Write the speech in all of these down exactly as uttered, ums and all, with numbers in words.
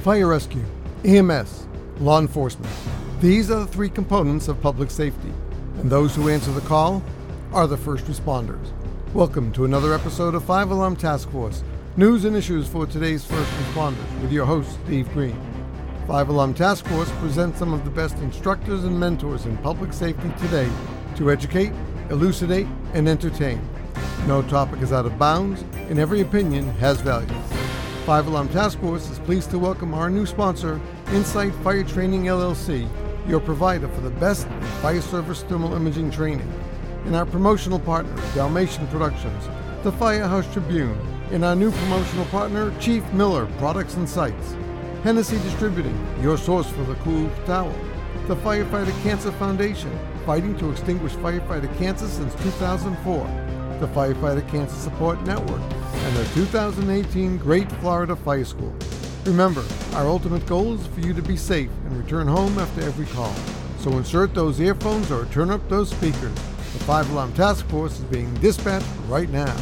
fire rescue, E M S, law enforcement. These are the three components of public safety, and those who answer the call are the first responders. Welcome to another episode of Five Alarm Task Force, news and issues for today's first responders, with your host, Steve Green. Five Alarm Task Force presents some of the best instructors and mentors in public safety today to educate, elucidate, and entertain. No topic is out of bounds, and every opinion has value. Five Alarm Task Force is pleased to welcome our new sponsor, Insight Fire Training L L C, your provider for the best in fire service thermal imaging training, and our promotional partner, Dalmatian Productions, the Firehouse Tribune, and our new promotional partner, Chief Miller Products and Sites, Hennessy Distributing, your source for the cool towel, the Firefighter Cancer Foundation, fighting to extinguish firefighter cancer since two thousand four, the Firefighter Cancer Support Network, and the two thousand eighteen Great Florida Fire School. Remember, our ultimate goal is for you to be safe and return home after every call. So insert those earphones or turn up those speakers. The Five Alarm Task Force is being dispatched right now.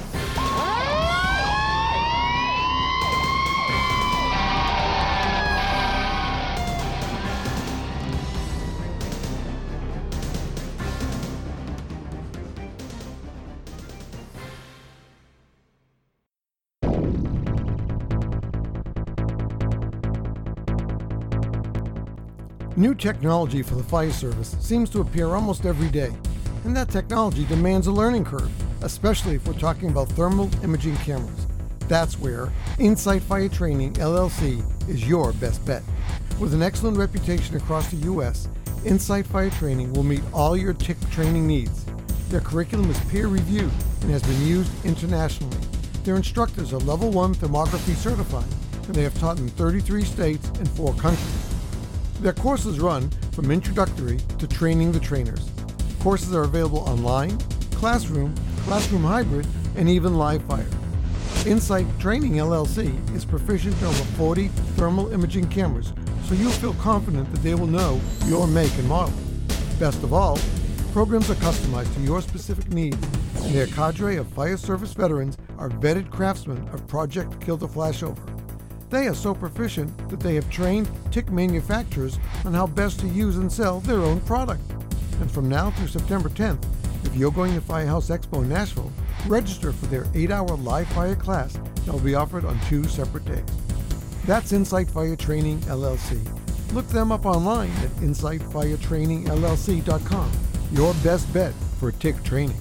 New technology for the fire service seems to appear almost every day, and that technology demands a learning curve, especially if we're talking about thermal imaging cameras. That's where Insight Fire Training L L C is your best bet. With an excellent reputation across the U S, Insight Fire Training will meet all your T I C training needs. Their curriculum is peer-reviewed and has been used internationally. Their instructors are Level one Thermography certified, and they have taught in thirty-three states and four countries. Their courses run from introductory to training the trainers. Courses are available online, classroom, classroom hybrid, and even live fire. Insight Training L L C is proficient in over forty thermal imaging cameras, so you'll feel confident that they will know your make and model. Best of all, programs are customized to your specific needs, and their cadre of fire service veterans are vetted craftsmen of Project Kill the Flashover. They are so proficient that they have trained T I C manufacturers on how best to use and sell their own product. And from now through September tenth, if you're going to Firehouse Expo in Nashville, register for their eight-hour live fire class that will be offered on two separate days. That's Insight Fire Training L L C. Look them up online at insight fire training L L C dot com. Your best bet for T I C training.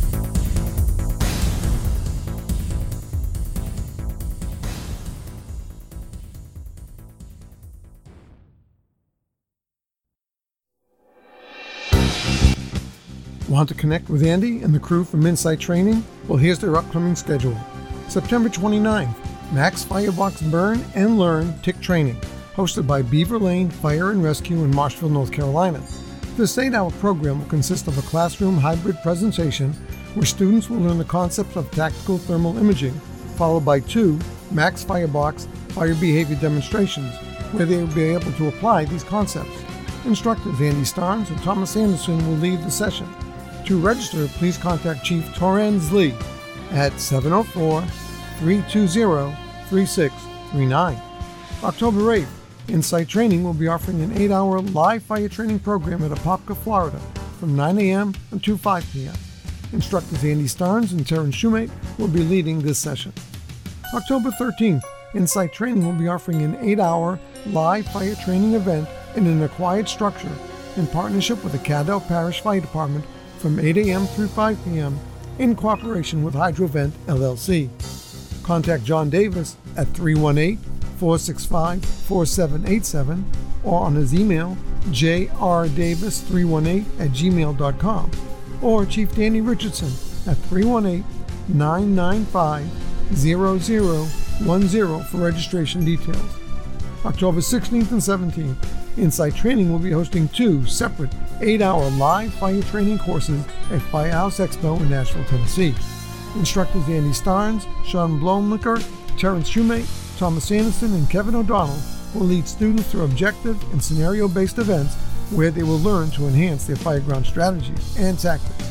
Want to connect with Andy and the crew from Insight Training? Well, here's their upcoming schedule. September twenty-ninth, Max Firebox Burn and Learn T I C Training, hosted by Beaver Lane Fire and Rescue in Marshville, North Carolina. This eight-hour program will consist of a classroom hybrid presentation where students will learn the concepts of tactical thermal imaging, followed by two Max Firebox fire behavior demonstrations where they will be able to apply these concepts. Instructors Andy Starnes and Thomas Anderson will lead the session. To register, please contact Chief Torrens Lee at seven oh four, three two zero, three six three nine. October eighth, Insight Training will be offering an eight-hour live fire training program at Apopka, Florida from nine a.m. until five p.m. Instructors Andy Starnes and Terrence Shoemate will be leading this session. October thirteenth, Insight Training will be offering an eight-hour live fire training event in an acquired structure in partnership with the Caddo Parish Fire Department from eight a.m. through five p.m. in cooperation with Hydrovent L L C. Contact John Davis at three one eight, four six five, four seven eight seven or on his email j r davis three one eight at gmail dot com or Chief Danny Richardson at three one eight, nine nine five, zero zero one zero for registration details. October sixteenth and seventeenth, Insight Training will be hosting two separate eight-hour live fire training courses at Firehouse Expo in Nashville, Tennessee. Instructors Andy Starnes, Sean Blomlicker, Terrence Shoemate, Thomas Anderson, and Kevin O'Donnell will lead students through objective and scenario-based events where they will learn to enhance their fireground strategies and tactics.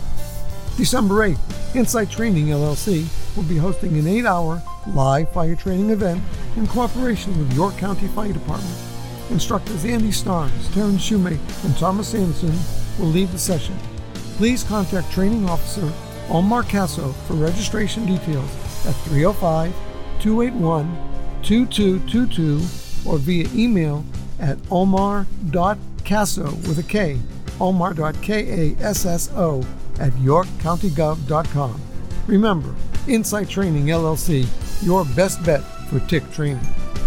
December eighth, Insight Training L L C will be hosting an eight-hour live fire training event in cooperation with York County Fire Department. Instructors Andy Starnes, Terrence Shoemake, and Thomas Anderson will lead the session. Please contact Training Officer Omar Casso for registration details at three oh five, two eight one, two two two two or via email at omar.casso with a K, omar.kasso at york county gov dot com. Remember, Insight Training L L C, your best bet for tick training.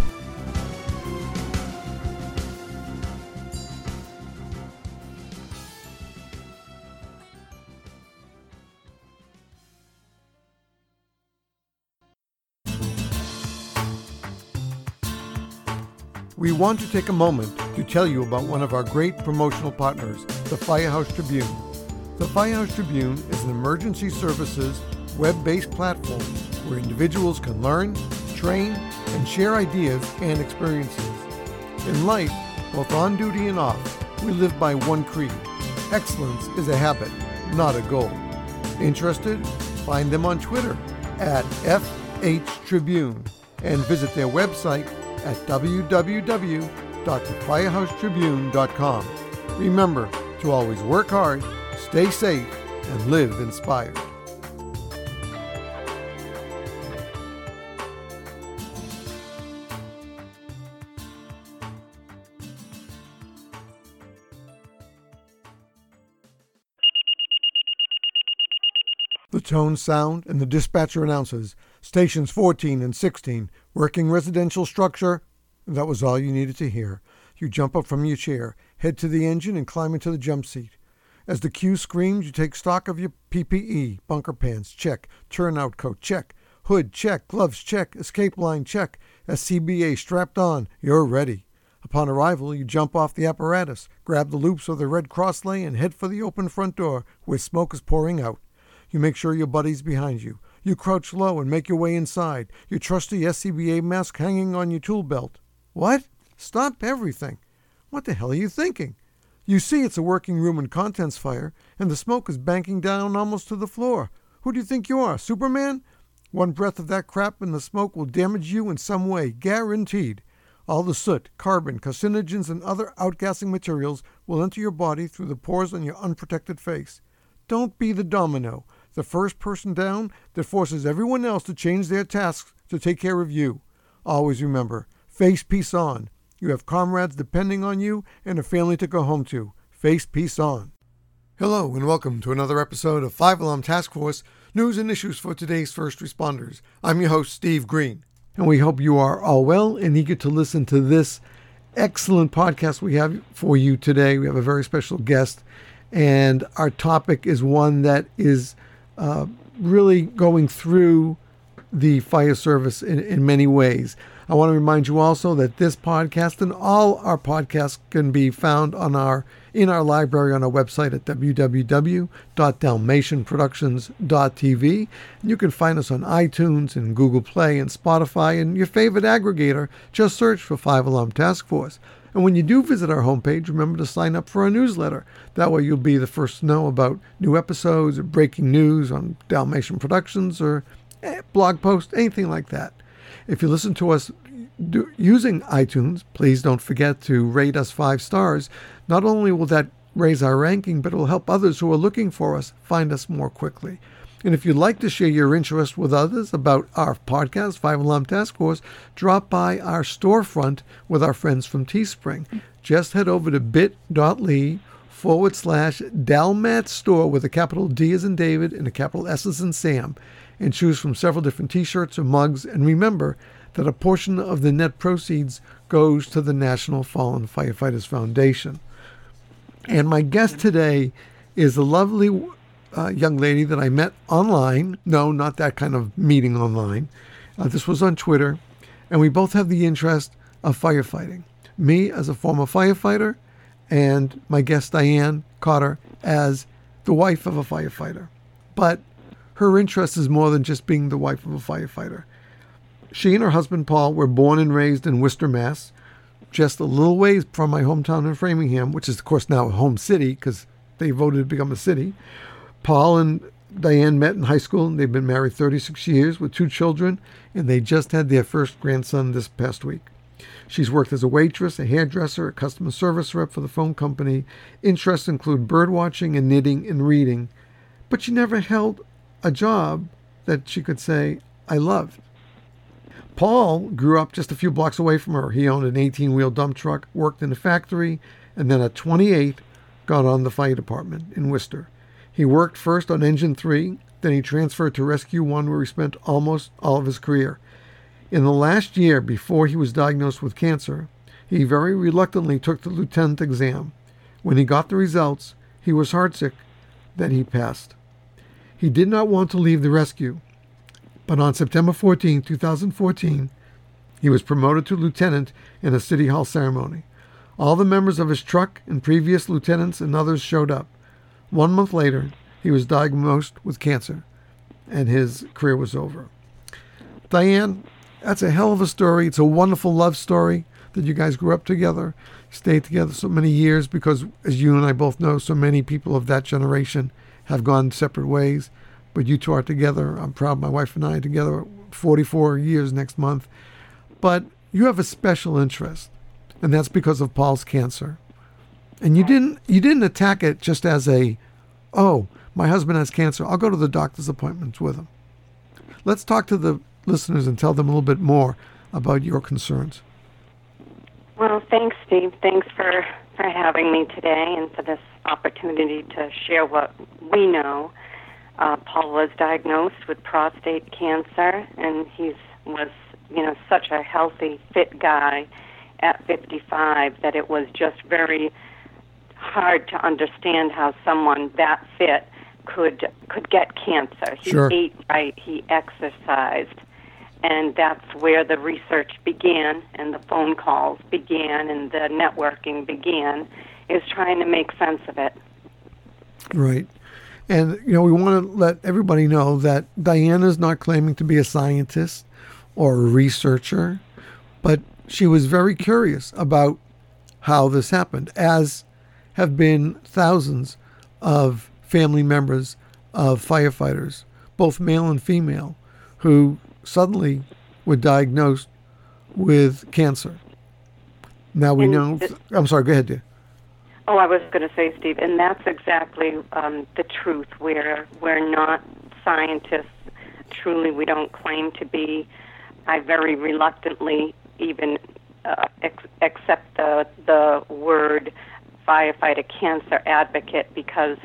We want to take a moment to tell you about one of our great promotional partners, the Firehouse Tribune. The Firehouse Tribune is an emergency services web-based platform where individuals can learn, train, and share ideas and experiences. In life, both on duty and off, we live by one creed. Excellence is a habit, not a goal. Interested? Find them on Twitter at F H Tribune and visit their website at w w w dot the firehouse tribune dot com. Remember to always work hard, stay safe, and live inspired. The tone, sound, and the dispatcher announces stations fourteen and sixteen, working residential structure. That was all you needed to hear. You jump up from your chair, head to the engine, and climb into the jump seat. As the cue screams, you take stock of your P P E, bunker pants, check, turnout coat, check, hood, check, gloves, check, escape line, check, S C B A strapped on, you're ready. Upon arrival, you jump off the apparatus, grab the loops of the red cross lay, and head for the open front door where smoke is pouring out. You make sure your buddy's behind you. You crouch low and make your way inside, your trusty S C B A mask hanging on your tool belt. What? Stop everything. What the hell are you thinking? You see it's a working room and contents fire, and the smoke is banking down almost to the floor. Who do you think you are, Superman? One breath of that crap in the smoke will damage you in some way, guaranteed. All the soot, carbon, carcinogens, and other outgassing materials will enter your body through the pores on your unprotected face. Don't be the domino, the first person down that forces everyone else to change their tasks to take care of you. Always remember, face peace on. You have comrades depending on you and a family to go home to. Face peace on. Hello and welcome to another episode of Five Alarm Task Force, news and issues for today's first responders. I'm your host, Steve Green, and we hope you are all well and eager to listen to this excellent podcast we have for you today. We have a very special guest, and our topic is one that is uh, really going through the fire service in, in many ways. I want to remind you also that this podcast and all our podcasts can be found on our in our library on our website at w w w dot dalmatian productions dot t v. And you can find us on iTunes and Google Play and Spotify and your favorite aggregator. Just search for Five Alarm Task Force. And when you do visit our homepage, remember to sign up for our newsletter. That way you'll be the first to know about new episodes or breaking news on Dalmatian Productions or eh, blog posts, anything like that. If you listen to us do, using iTunes, please don't forget to rate us five stars. Not only will that raise our ranking, but it will help others who are looking for us find us more quickly. And if you'd like to share your interest with others about our podcast, Five Alarm Task Force, drop by our storefront with our friends from Teespring. Just head over to bit.ly forward slash Dalmat Store with a capital D as in David and a capital S as in Sam, and choose from several different t-shirts or mugs. And remember that a portion of the net proceeds goes to the National Fallen Firefighters Foundation. And my guest today is a lovely uh, young lady that I met online. No, not that kind of meeting online. Uh, this was on Twitter. And we both have the interest of firefighting. Me as a former firefighter, and my guest Diane Cotter as the wife of a firefighter. But her interest is more than just being the wife of a firefighter. She and her husband, Paul, were born and raised in Worcester, Mass., just a little ways from my hometown in Framingham, which is, of course, now a home city because they voted to become a city. Paul and Diane met in high school, and they've been married thirty-six years with two children, and they just had their first grandson this past week. She's worked as a waitress, a hairdresser, a customer service rep for the phone company. Interests include bird watching and knitting and reading, but she never held a job that she could say, I loved. Paul grew up just a few blocks away from her. He owned an eighteen-wheel dump truck, worked in a factory, and then at twenty-eight, got on the fire department in Worcester. He worked first on Engine three, then he transferred to Rescue one, where he spent almost all of his career. In the last year before he was diagnosed with cancer, he very reluctantly took the lieutenant exam. When he got the results, he was heartsick that he passed. He did not want to leave the rescue, but on September fourteenth, twenty fourteen, he was promoted to lieutenant in a City Hall ceremony. All the members of his truck and previous lieutenants and others showed up. One month later, he was diagnosed with cancer, and his career was over. Diane, that's a hell of a story. It's a wonderful love story that you guys grew up together, stayed together so many years, because as you and I both know, so many people of that generation have gone separate ways, but you two are together. I'm proud my wife and I are together forty-four years next month. But you have a special interest, and that's because of Paul's cancer. And you didn't you didn't attack it just as a, oh, my husband has cancer, I'll go to the doctor's appointments with him. Let's talk to the listeners and tell them a little bit more about your concerns. Well, thanks, Steve. Thanks for, for having me today and for this opportunity to share what we know. Uh, Paul was diagnosed with prostate cancer, and he was, you know, such a healthy, fit guy at fifty-five that it was just very hard to understand how someone that fit could could get cancer. He Sure. ate right, he exercised, and that's where the research began and the phone calls began and the networking began, is trying to make sense of it. Right. And, you know, we want to let everybody know that Diana's not claiming to be a scientist or a researcher, but she was very curious about how this happened, as have been thousands of family members of firefighters, both male and female, who suddenly were diagnosed with cancer. Now we And know, th- I'm sorry, go ahead, dear. Oh, I was going to say, Steve, and that's exactly um, the truth. We're, we're not scientists. Truly, we don't claim to be. I very reluctantly even uh, ex- accept the, the word firefighter cancer advocate, because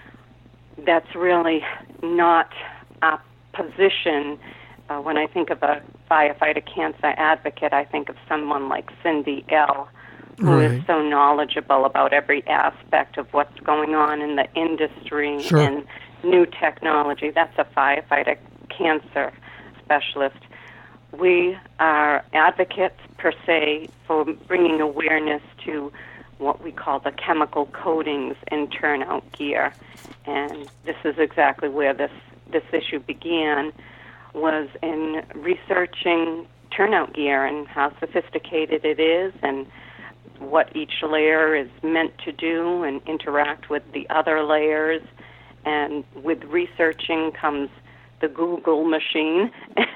that's really not a position. Uh, when I think of a firefighter cancer advocate, I think of someone like Cindy L., who Right. is so knowledgeable about every aspect of what's going on in the industry Sure. and new technology. That's a firefighter cancer specialist. We are advocates, per se, for bringing awareness to what we call the chemical coatings in turnout gear. And this is exactly where this, this issue began, was in researching turnout gear and how sophisticated it is and what each layer is meant to do and interact with the other layers. And with researching comes the Google machine.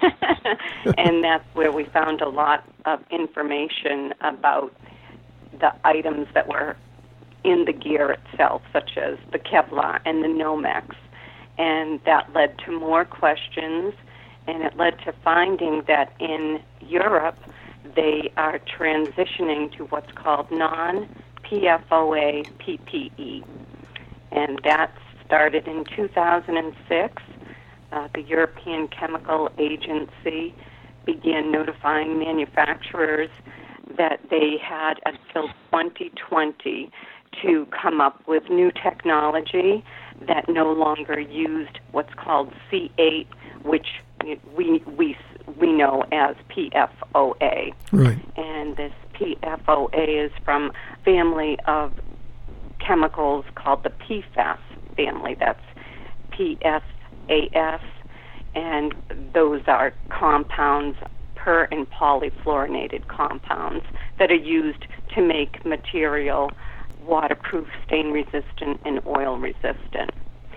And that's where we found a lot of information about the items that were in the gear itself, such as the Kevlar and the Nomex. And that led to more questions, and it led to finding that in Europe, they are transitioning to what's called non-P F O A P P E. And that started in two thousand six. Uh, the European Chemical Agency began notifying manufacturers that they had until twenty twenty to come up with new technology that no longer used what's called C eight, which we we we know as P F O A. Right. And this P F O A is from a family of chemicals called the P FAS family. That's P F A S, and those are compounds, per and polyfluorinated compounds, that are used to make material waterproof, stain resistant, and oil resistant.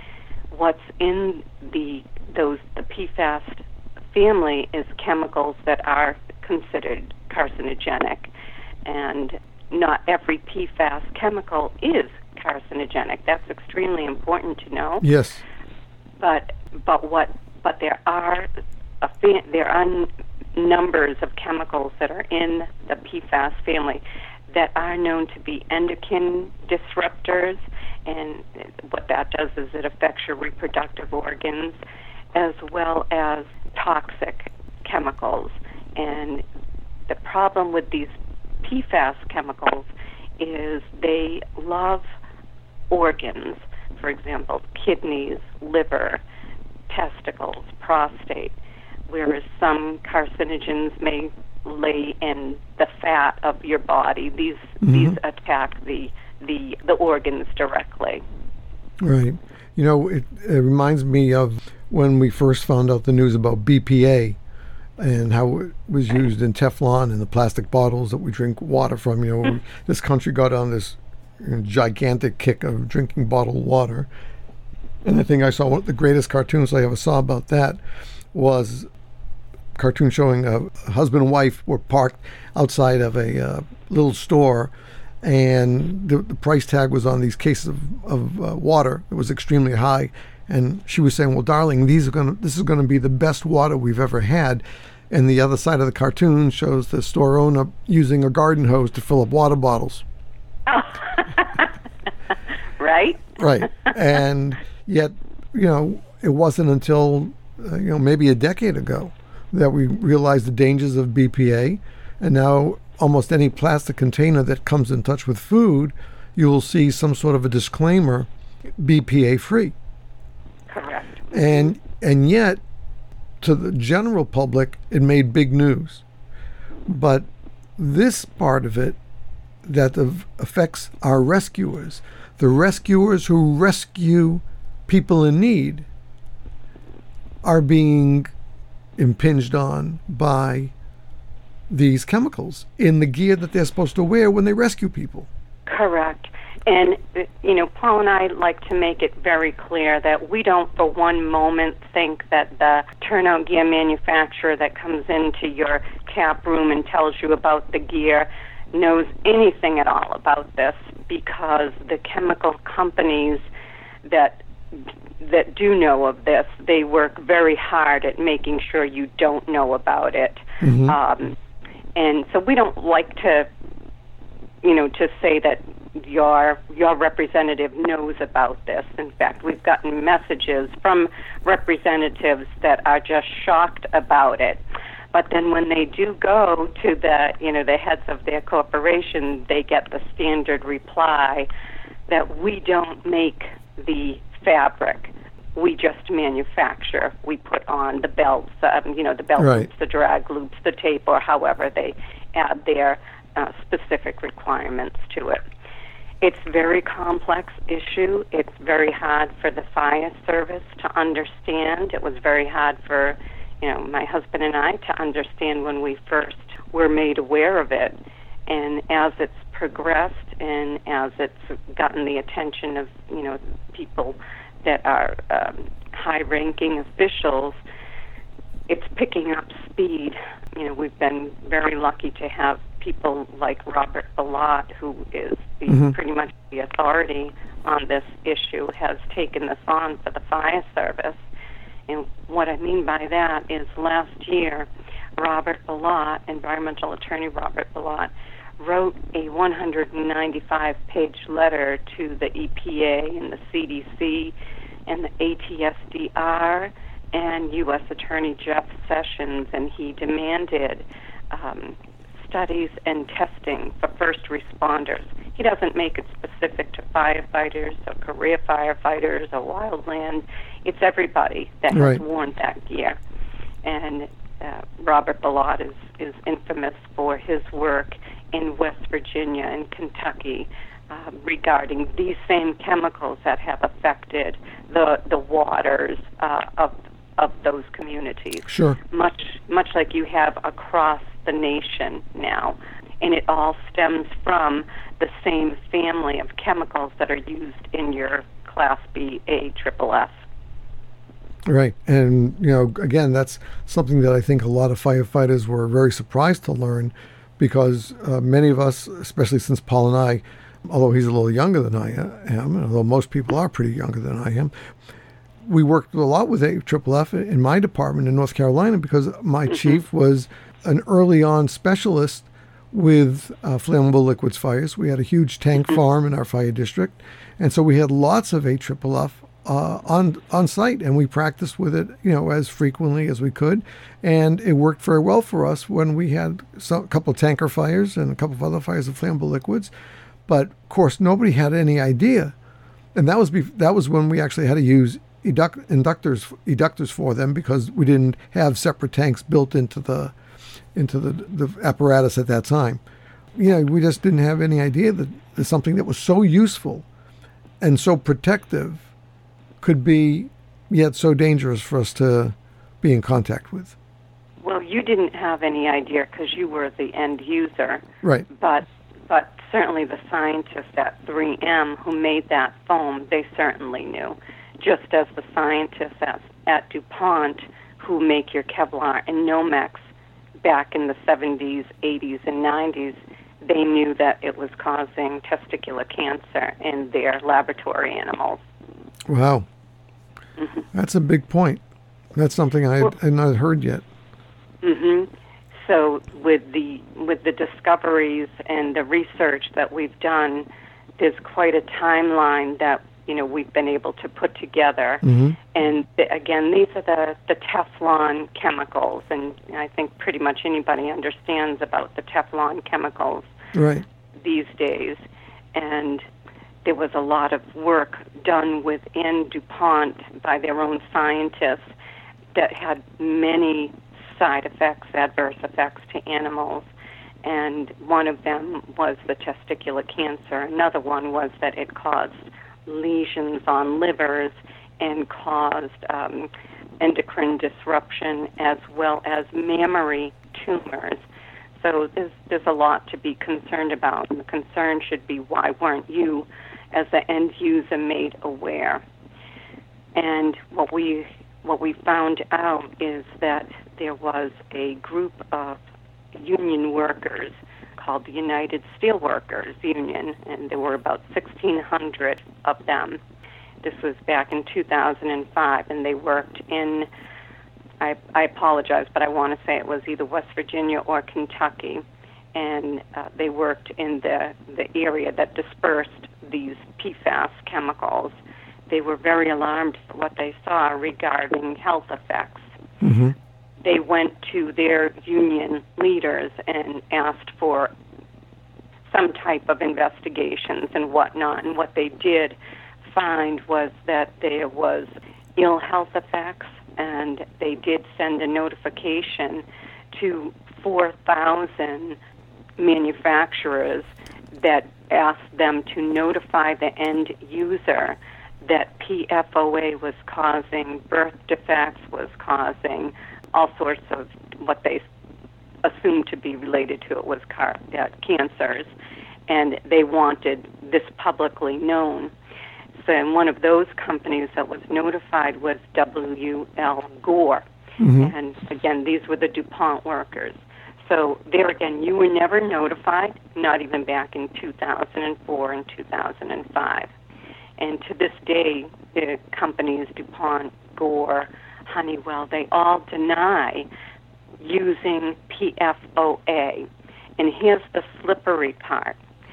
what's in the those the P FAS family is chemicals that are considered carcinogenic, and not every P FAS chemical is carcinogenic. That's extremely important to know. Yes. But but what but there are a fa- there are n- numbers of chemicals that are in the P FAS family that are known to be endocrine disruptors, and what that does is it affects your reproductive organs, as well as toxic chemicals. And the problem with these P FAS chemicals is they love organs, for example, kidneys, liver, testicles, prostate, whereas some carcinogens may lay in the fat of your body. These mm-hmm. these attack the, the the organs directly. Right. You know, it, it reminds me of when we first found out the news about B P A and how it was used in Teflon and the plastic bottles that we drink water from. You know, this country got on this you know, gigantic kick of drinking bottled water. And I think I saw one of the greatest cartoons I ever saw about that was a cartoon showing a husband and wife were parked outside of a uh, little store, and the, the price tag was on these cases of, of uh, water. It was extremely high. And she was saying, well, darling, these are gonna, this is going to be the best water we've ever had. And the other side of the cartoon shows the store owner using a garden hose to fill up water bottles. Oh. Right? Right. And yet, you know, it wasn't until, uh, you know, maybe a decade ago that we realized the dangers of B P A. And now almost any plastic container that comes in touch with food, you will see some sort of a disclaimer, B P A free. Correct. And and yet, to the general public, it made big news. But this part of it that affects our rescuers, the rescuers who rescue people in need, are being impinged on by these chemicals in the gear that they're supposed to wear when they rescue people. Correct. And, you know, Paul and I like to make it very clear that we don't for one moment think that the turnout gear manufacturer that comes into your tap room and tells you about the gear knows anything at all about this, because the chemical companies that that do know of this, they work very hard at making sure you don't know about it. Mm-hmm. Um, and so we don't like to, you know, to say that your your representative knows about this. In fact, we've gotten messages from representatives that are just shocked about it. But then when they do go to the, you know, the heads of their corporation, they get the standard reply that we don't make the fabric. We just manufacture. We put on the belts, um, you know, the belt right. loops, the drag loops, the tape, or however they add their uh, specific requirements to it. It's a very complex issue. It's very hard for the fire service to understand. It was very hard for, you know, my husband and I to understand when we first were made aware of it. And as it's progressed and as it's gotten the attention of, you know, people that are um, high-ranking officials, it's picking up speed. You know, we've been very lucky to have people like Robert Bilott, who is the, mm-hmm. pretty much the authority on this issue, has taken this on for the fire service. And what I mean by that is last year, Robert Bilott, environmental attorney Robert Bilott, wrote a one hundred ninety-five page letter to the E P A and the C D C and the A T S D R and U S Attorney Jeff Sessions, and he demanded um, studies and testing for first responders. He doesn't make it specific to firefighters or career firefighters or wildland. It's everybody that has right. worn that gear. And uh, Robert Bilott is, is infamous for his work in West Virginia and Kentucky uh, regarding these same chemicals that have affected the the waters uh, of of those communities. Sure. Much much like you have across the nation now. And it all stems from the same family of chemicals that are used in your Class B A triple S Right. And, you know, again, that's something that I think a lot of firefighters were very surprised to learn because uh, many of us, especially since Paul and I, although he's a little younger than I am, and although most people are pretty younger than I am, we worked a lot with A F F F in my department in North Carolina because my mm-hmm. chief was an early on specialist with uh, flammable liquids fires. We had a huge tank mm-hmm. farm in our fire district. And so we had lots of A F F F uh, on on site, and we practiced with it, you know, as frequently as we could. And it worked very well for us when we had some, a couple of tanker fires and a couple of other fires of flammable liquids. But of course, nobody had any idea, and that was be- that was when we actually had to use educt- inductors eductors for them because we didn't have separate tanks built into the into the, the apparatus at that time. You know, we just didn't have any idea that, that something that was so useful and so protective could be yet so dangerous for us to be in contact with. Well, you didn't have any idea because you were the end user. Right. But but certainly the scientists at three M who made that foam, they certainly knew. Just as the scientists at, at DuPont who make your Kevlar and Nomex back in the seventies, eighties, and nineties, they knew that it was causing testicular cancer in their laboratory animals. Wow. Mm-hmm. That's a big point. That's something I had well, not heard yet. Mm-hmm. So with the with the discoveries and the research that we've done, there's quite a timeline that you know we've been able to put together. Mm-hmm. And the, again, these are the, the Teflon chemicals, and I think pretty much anybody understands about the Teflon chemicals right. these days. And there was a lot of work done within DuPont by their own scientists that had many side effects, adverse effects to animals. And one of them was the testicular cancer. Another one was that it caused lesions on livers and caused um, endocrine disruption as well as mammary tumors. So there's, there's a lot to be concerned about. And the concern should be, why weren't you, as the end user, made aware? And what we what we found out is that there was a group of union workers called the United Steelworkers Union, and there were about sixteen hundred of them. This was back in two thousand five, and they worked in, I, I apologize, but I want to say it was either West Virginia or Kentucky, and uh, they worked in the, the area that dispersed these P FAS chemicals. They were very alarmed at what they saw regarding health effects. Mm-hmm. They went to their union leaders and asked for some type of investigations and whatnot, and what they did find was that there was ill health effects, and they did send a notification to four thousand manufacturers that asked them to notify the end user that P F O A was causing birth defects, was causing all sorts of what they assumed to be related to it was car- uh, cancers, and they wanted this publicly known. So, and one of those companies that was notified was W L Gore. Mm-hmm. And again, these were the DuPont workers. So there again, you were never notified, not even back in two thousand four and two thousand five. And to this day, the companies DuPont, Gore, Honeywell, they all deny using P F O A. And here's the slippery part.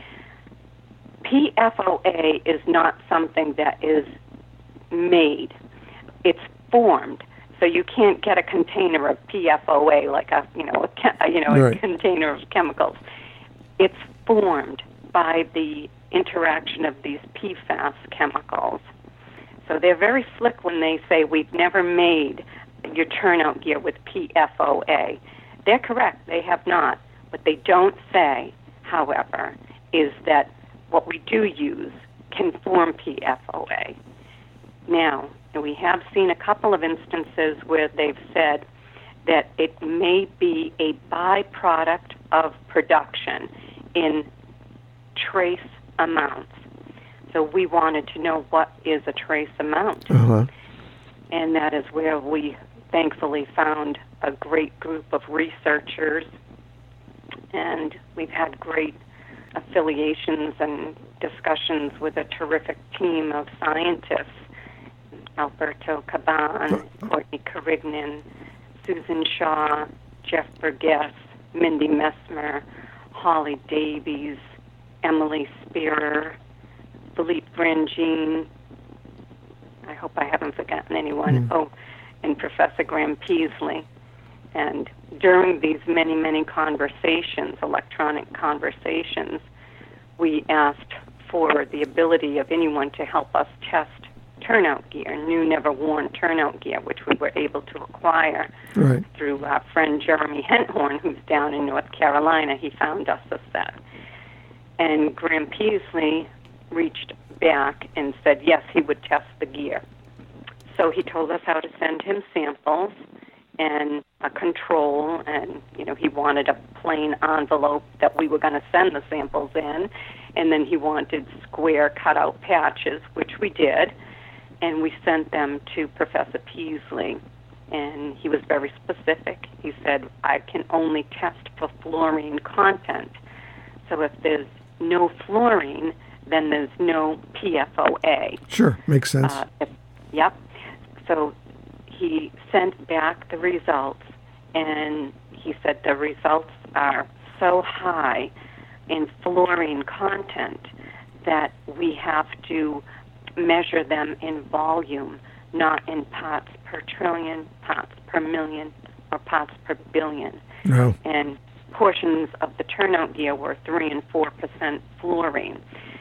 P F O A is not something that is made. It's formed. So you can't get a container of P F O A like a, you know, a, you know, right. a container of chemicals. It's formed by the interaction of these P FAS chemicals. So they're very slick when they say we've never made your turnout gear with P F O A. They're correct, they have not. What they don't say, however, is that what we do use can form P F O A. Now, we have seen a couple of instances where they've said that it may be a byproduct of production in trace amounts. So we wanted to know what is a trace amount. Uh-huh. and that is where we thankfully found a great group of researchers, and we've had great affiliations and discussions with a terrific team of scientists, Alberto Caban, Courtney Carignan, Susan Shaw, Jeff Burgess, Mindy Messmer, Holly Davies, Emily Spearer, Philippe Grandjean. I hope I haven't forgotten anyone. Mm. Oh, and Professor Graham Peasley. And during these many, many conversations, electronic conversations, we asked for the ability of anyone to help us test turnout gear, new, never-worn turnout gear, which we were able to acquire right. through our friend Jeremy Henthorn, who's down in North Carolina. He found us a set. And Graham Peasley reached back and said, yes, he would test the gear. So he told us how to send him samples and a control, and, you know, he wanted a plain envelope that we were going to send the samples in, and then he wanted square cutout patches, which we did, and we sent them to Professor Peasley, and he was very specific. He said, I can only test for fluorine content, so if there's no fluorine, then there's no P F O A. Sure, makes sense. Uh, if, yep. So he sent back the results, and he said the results are so high in fluorine content that we have to measure them in volume, not in parts per trillion, parts per million, or parts per billion. No. And portions of the turnout gear were three and four percent fluorine.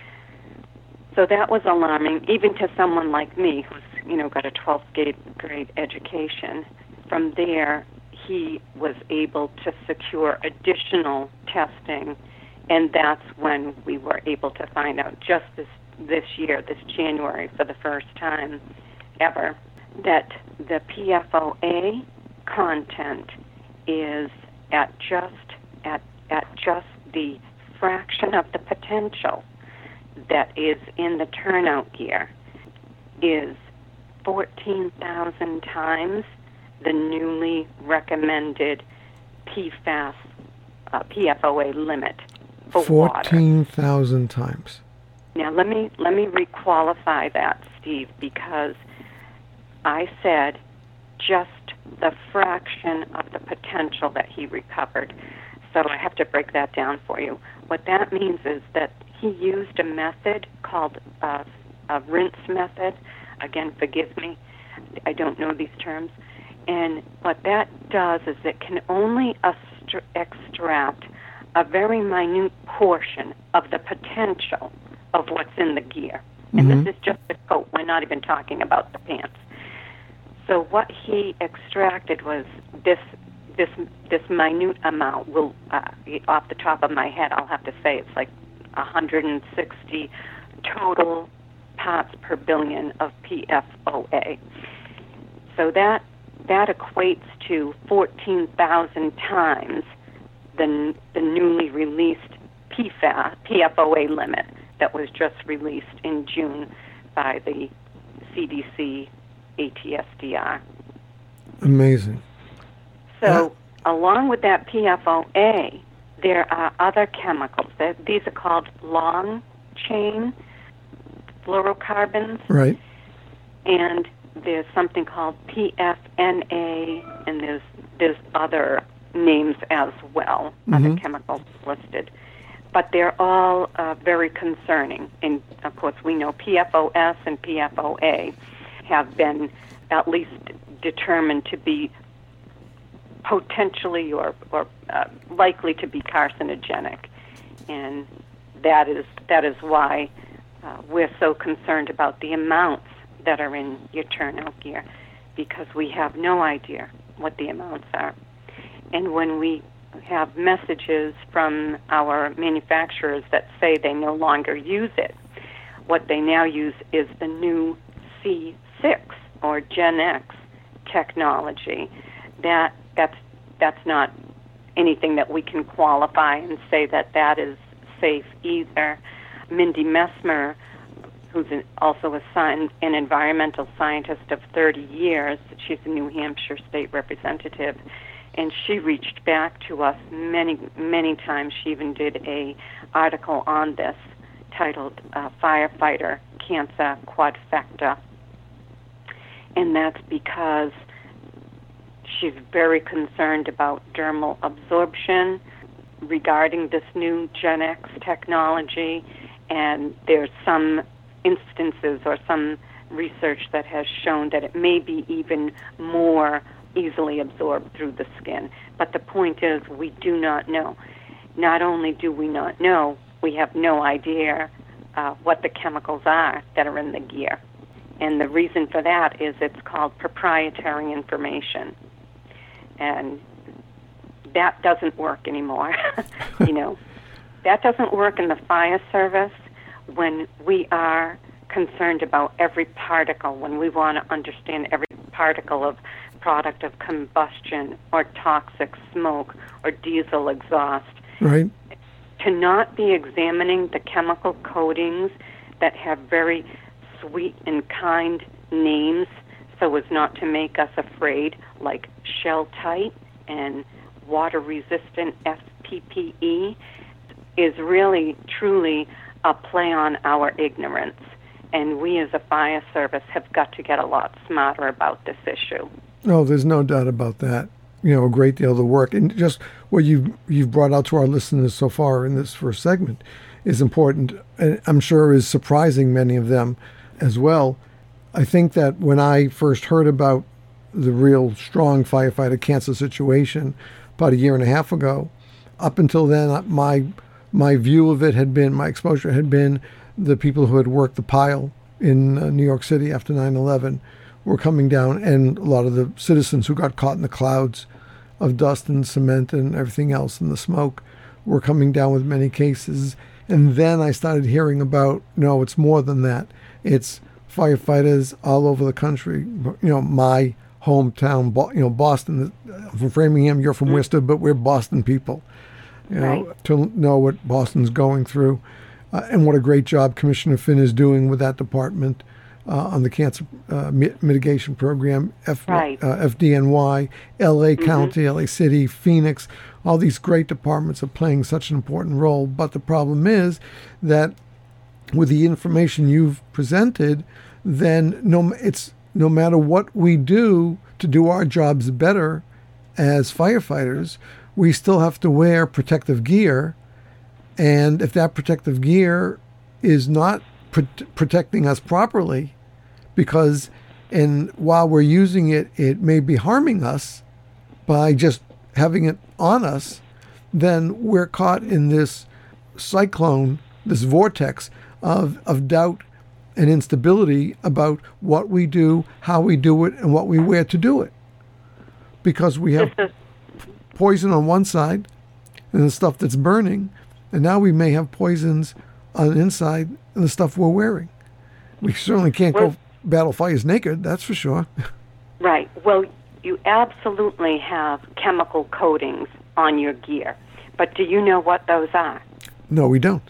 So that was alarming, even to someone like me, who's, you know, got a twelfth grade, grade education. From there, he was able to secure additional testing, and that's when we were able to find out just this this year, this January, for the first time ever, that the P F O A content is at just at at just the fraction of the potential that is in the turnout gear, is fourteen thousand times the newly recommended P FAS, uh, P F O A limit for water. fourteen thousand times. Now, let me let me requalify that, Steve, because I said just the fraction of the potential that he recovered. So I have to break that down for you. What that means is that he used a method called uh, a rinse method. Again, forgive me, I don't know these terms. And what that does is it can only astr- extract a very minute portion of the potential of what's in the gear. And mm-hmm. this is just the coat. We're not even talking about the pants. So what he extracted was this this this minute amount. Will uh, off the top of my head, I'll have to say it's like one hundred sixty total parts per billion of P F O A. So that that equates to fourteen thousand times the the newly released P FAS, P F O A limit that was just released in June by the C D C A T S D R. Amazing. So, yeah. Along with that P F O A, there are other chemicals. These are called long-chain fluorocarbons. Right. And there's something called P F N A, and there's there's other names as well, mm-hmm. other chemicals listed. But they're all uh, very concerning. And, of course, we know P F O S and P F O A have been at least determined to be potentially or, or uh, likely to be carcinogenic. And that is that is why uh, we're so concerned about the amounts that are in your turnout gear, because we have no idea what the amounts are. And when we have messages from our manufacturers that say they no longer use it, what they now use is the new C six or Gen X technology. That that's that's not anything that we can qualify and say that that is safe either. Mindy Messmer who's an, also a sci- an environmental scientist of thirty years. She's a New Hampshire state representative, and she reached back to us many, many times. She even did a article on this titled uh, Firefighter Cancer Quadfecta, and that's because she's very concerned about dermal absorption regarding this new Gen X technology, and there's some instances or some research that has shown that it may be even more easily absorbed through the skin. But the point is, we do not know. Not only do we not know, we have no idea uh, what the chemicals are that are in the gear. And the reason for that is it's called proprietary information. And that doesn't work anymore. You know, that doesn't work in the fire service when we are concerned about every particle, when we want to understand every particle of product of combustion or toxic smoke or diesel exhaust. Right. To not be examining the chemical coatings that have very sweet and kind names so as not to make us afraid, like shell-tight and water-resistant F P P E, is really, truly a play on our ignorance. And we as a fire service have got to get a lot smarter about this issue. No, there's no doubt about that. You know, a great deal of the work. And just what you've, you've brought out to our listeners so far in this first segment is important, and I'm sure is surprising many of them as well. I think that when I first heard about the real strong firefighter cancer situation about a year and a half ago, up until then, my my view of it had been, my exposure had been the people who had worked the pile in uh, New York City after nine eleven were coming down, and a lot of the citizens who got caught in the clouds of dust and cement and everything else and the smoke were coming down with many cases. And then I started hearing about, no, it's more than that. It's firefighters all over the country. You know, my hometown, you know, Boston. I'm from Framingham, you're from Worcester, but we're Boston people. You know, right. To know what Boston's going through, uh, and what a great job Commissioner Finn is doing with that department uh, on the cancer uh, mi- mitigation program, F- right. uh, F D N Y, L A mm-hmm. County, L A City, Phoenix. All these great departments are playing such an important role. But the problem is that with the information you've presented, then no, it's no matter what we do to do our jobs better as firefighters, we still have to wear protective gear. And if that protective gear is not pr- protecting us properly, because and while we're using it, it may be harming us by just having it on us, then we're caught in this cyclone, this vortex of, of doubt and instability about what we do, how we do it, and what we wear to do it. Because we have poison on one side and the stuff that's burning, and now we may have poisons on the inside and the stuff we're wearing. We certainly can't well, go battle fires naked, that's for sure. Right. Well, you absolutely have chemical coatings on your gear, but do you know what those are? No, we don't.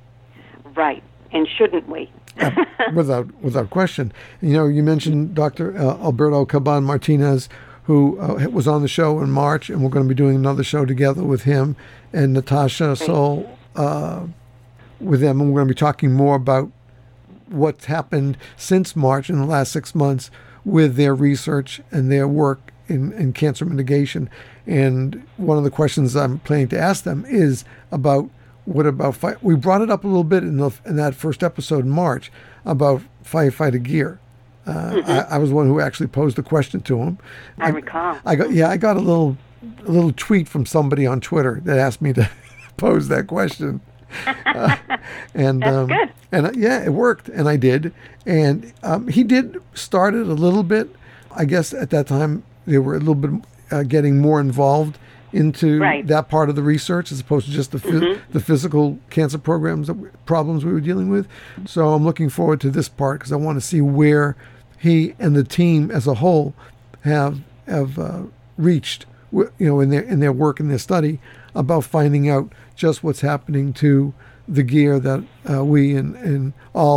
Right. And shouldn't we? uh, without without question. You know, you mentioned Doctor Uh, Alberto Caban Martinez, who uh, was on the show in March, and we're going to be doing another show together with him and Natasha Sol uh, with them, and we're going to be talking more about what's happened since March in the last six months with their research and their work in, in cancer mitigation. And one of the questions I'm planning to ask them is about what about fire? We brought it up a little bit in, the, in that first episode in March about firefighter gear. Uh, mm-hmm. I, I was the one who actually posed the question to him. I, I recall. I got yeah, I got a little a little tweet from somebody on Twitter that asked me to pose that question. Uh, and That's um, good. And uh, yeah, it worked, and I did. And um, he did start it a little bit. I guess at that time they were a little bit uh, getting more involved into right. that part of the research as opposed to just the mm-hmm. the physical cancer programs that, problems we were dealing with. So I'm looking forward to this part because I want to see where he and the team as a whole have have uh, reached, you know, in their in their work in their study about finding out just what's happening to the gear that uh, we and, and all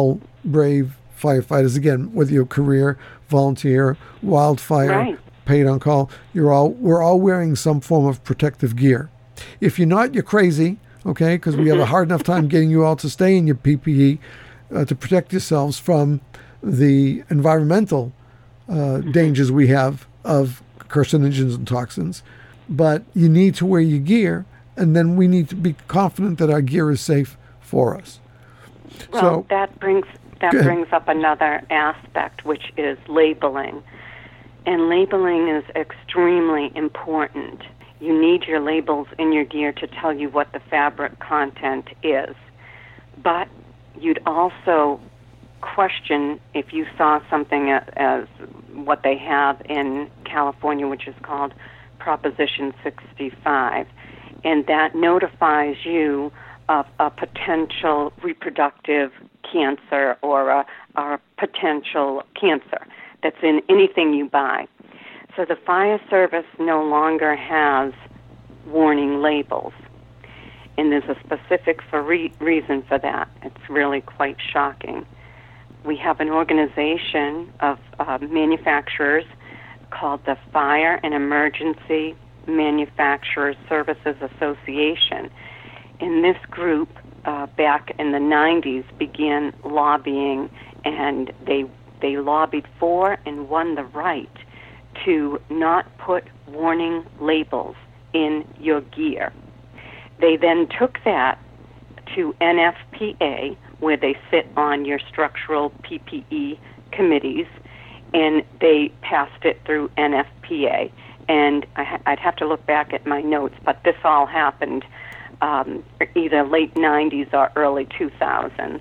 brave firefighters. Again, whether you're career, volunteer, wildfire, Right. paid on call, you're all we're all wearing some form of protective gear. If you're not, you're crazy, okay? Because we have a hard enough time getting you all to stay in your P P E uh, to protect yourselves from the environmental uh, dangers we have of carcinogens and toxins. But you need to wear your gear, and then we need to be confident that our gear is safe for us. Well, so, that brings that Go ahead. brings up another aspect, which is labeling. And labeling is extremely important. You need your labels in your gear to tell you what the fabric content is. But you'd also question if you saw something as, as what they have in California, which is called Proposition sixty-five, and that notifies you of a potential reproductive cancer or a, or a potential cancer that's in anything you buy. So the fire service no longer has warning labels. And there's a specific for re- reason for that. It's really quite shocking. We have an organization of uh, manufacturers called the Fire and Emergency Manufacturers Services Association. And this group, uh, back in the nineties, began lobbying, and they they lobbied for and won the right to not put warning labels in your gear. They then took that to N F P A, where they sit on your structural P P E committees, and they passed it through N F P A. And I ha- I'd have to look back at my notes, but this all happened um, either late nineties or early two thousands.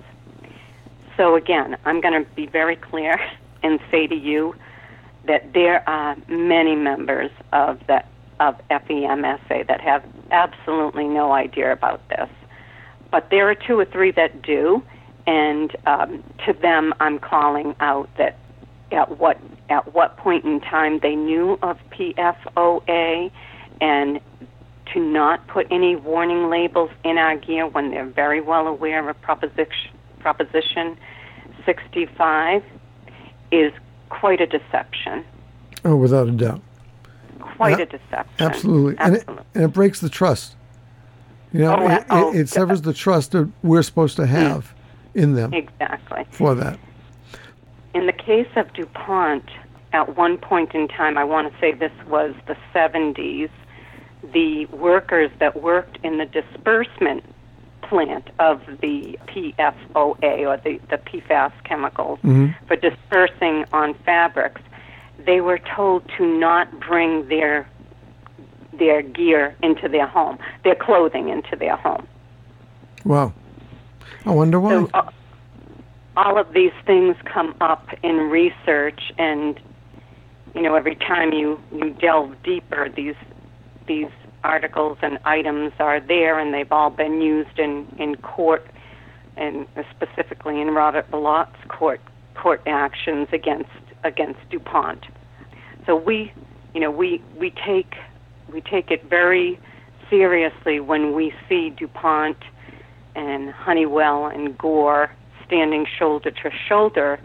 So again, I'm going to be very clear and say to you that there are many members of the of F E M S A that have absolutely no idea about this. But there are two or three that do, and um, to them I'm calling out that at what at what point in time they knew of P F O A, and to not put any warning labels in our gear when they're very well aware of Proposition, Proposition sixty-five is quite a deception. Oh, without a doubt. Quite Yeah, a deception. Absolutely. And, Absolutely. it, and it breaks the trust. You know, Oh, it, oh, it, it severs the trust that we're supposed to have in them Exactly. for that. In the case of DuPont, at one point in time, I want to say this was the seventies, the workers that worked in the disbursement plant of the P F O A, or the, the P FAS chemicals, Mm-hmm. for dispersing on fabrics, they were told to not bring their their gear into their home, their clothing into their home. Wow. I wonder why. So uh, all of these things come up in research, and you know, every time you, you delve deeper, these these articles and items are there, and they've all been used in, in court, and specifically in Robert Bellot's court court actions against against DuPont. So we, you know, we we take we take it very seriously when we see DuPont and Honeywell and Gore standing shoulder to shoulder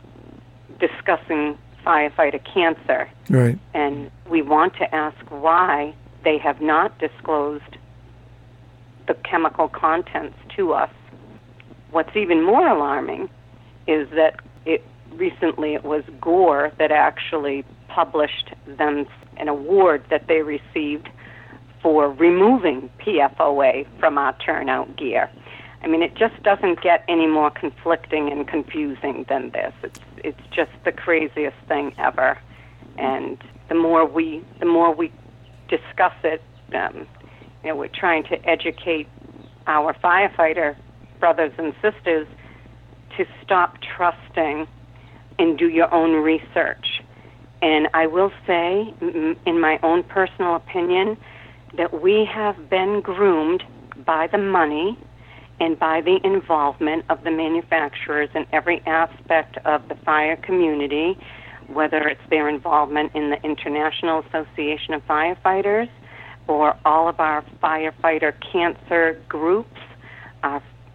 discussing firefighter cancer. Right. And we want to ask why they have not disclosed the chemical contents to us. What's even more alarming is that it recently it was Gore that actually published them an award that they received for removing P F O A from our turnout gear. I mean, it just doesn't get any more conflicting and confusing than this. It's it's just the craziest thing ever. And the more we the more we discuss it, um, you know, we're trying to educate our firefighter brothers and sisters to stop trusting and do your own research. And I will say, in my own personal opinion, that we have been groomed by the money and by the involvement of the manufacturers in every aspect of the fire community, whether it's their involvement in the International Association of Firefighters or all of our firefighter cancer groups, our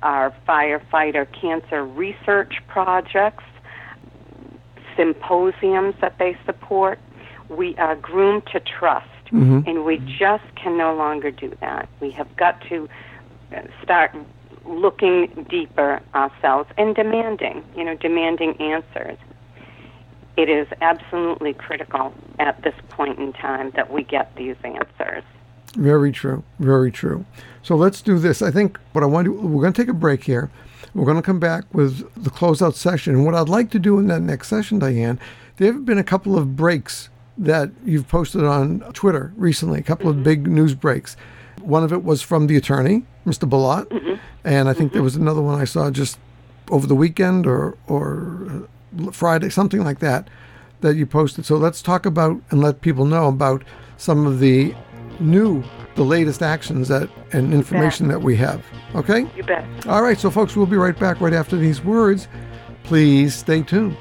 our firefighter cancer research projects, symposiums that they support. We are groomed to trust, mm-hmm. and we just can no longer do that. We have got to start looking deeper ourselves and demanding, you know, demanding answers. It is absolutely critical at this point in time that we get these answers. Very true. Very true. So let's do this. I think what I want to do, we're going to take a break here. We're going to come back with the closeout session. And what I'd like to do in that next session, Diane, there have been a couple of breaks that you've posted on Twitter recently, a couple mm-hmm. of big news breaks. One of it was from the attorney, Mister Balot. Mm-hmm. And I think mm-hmm. there was another one I saw just over the weekend or, or Friday, something like that, that you posted. So let's talk about and let people know about some of the new, the latest actions that and information that we have. Okay? You bet. All right. So, folks, we'll be right back right after these words. Please stay tuned.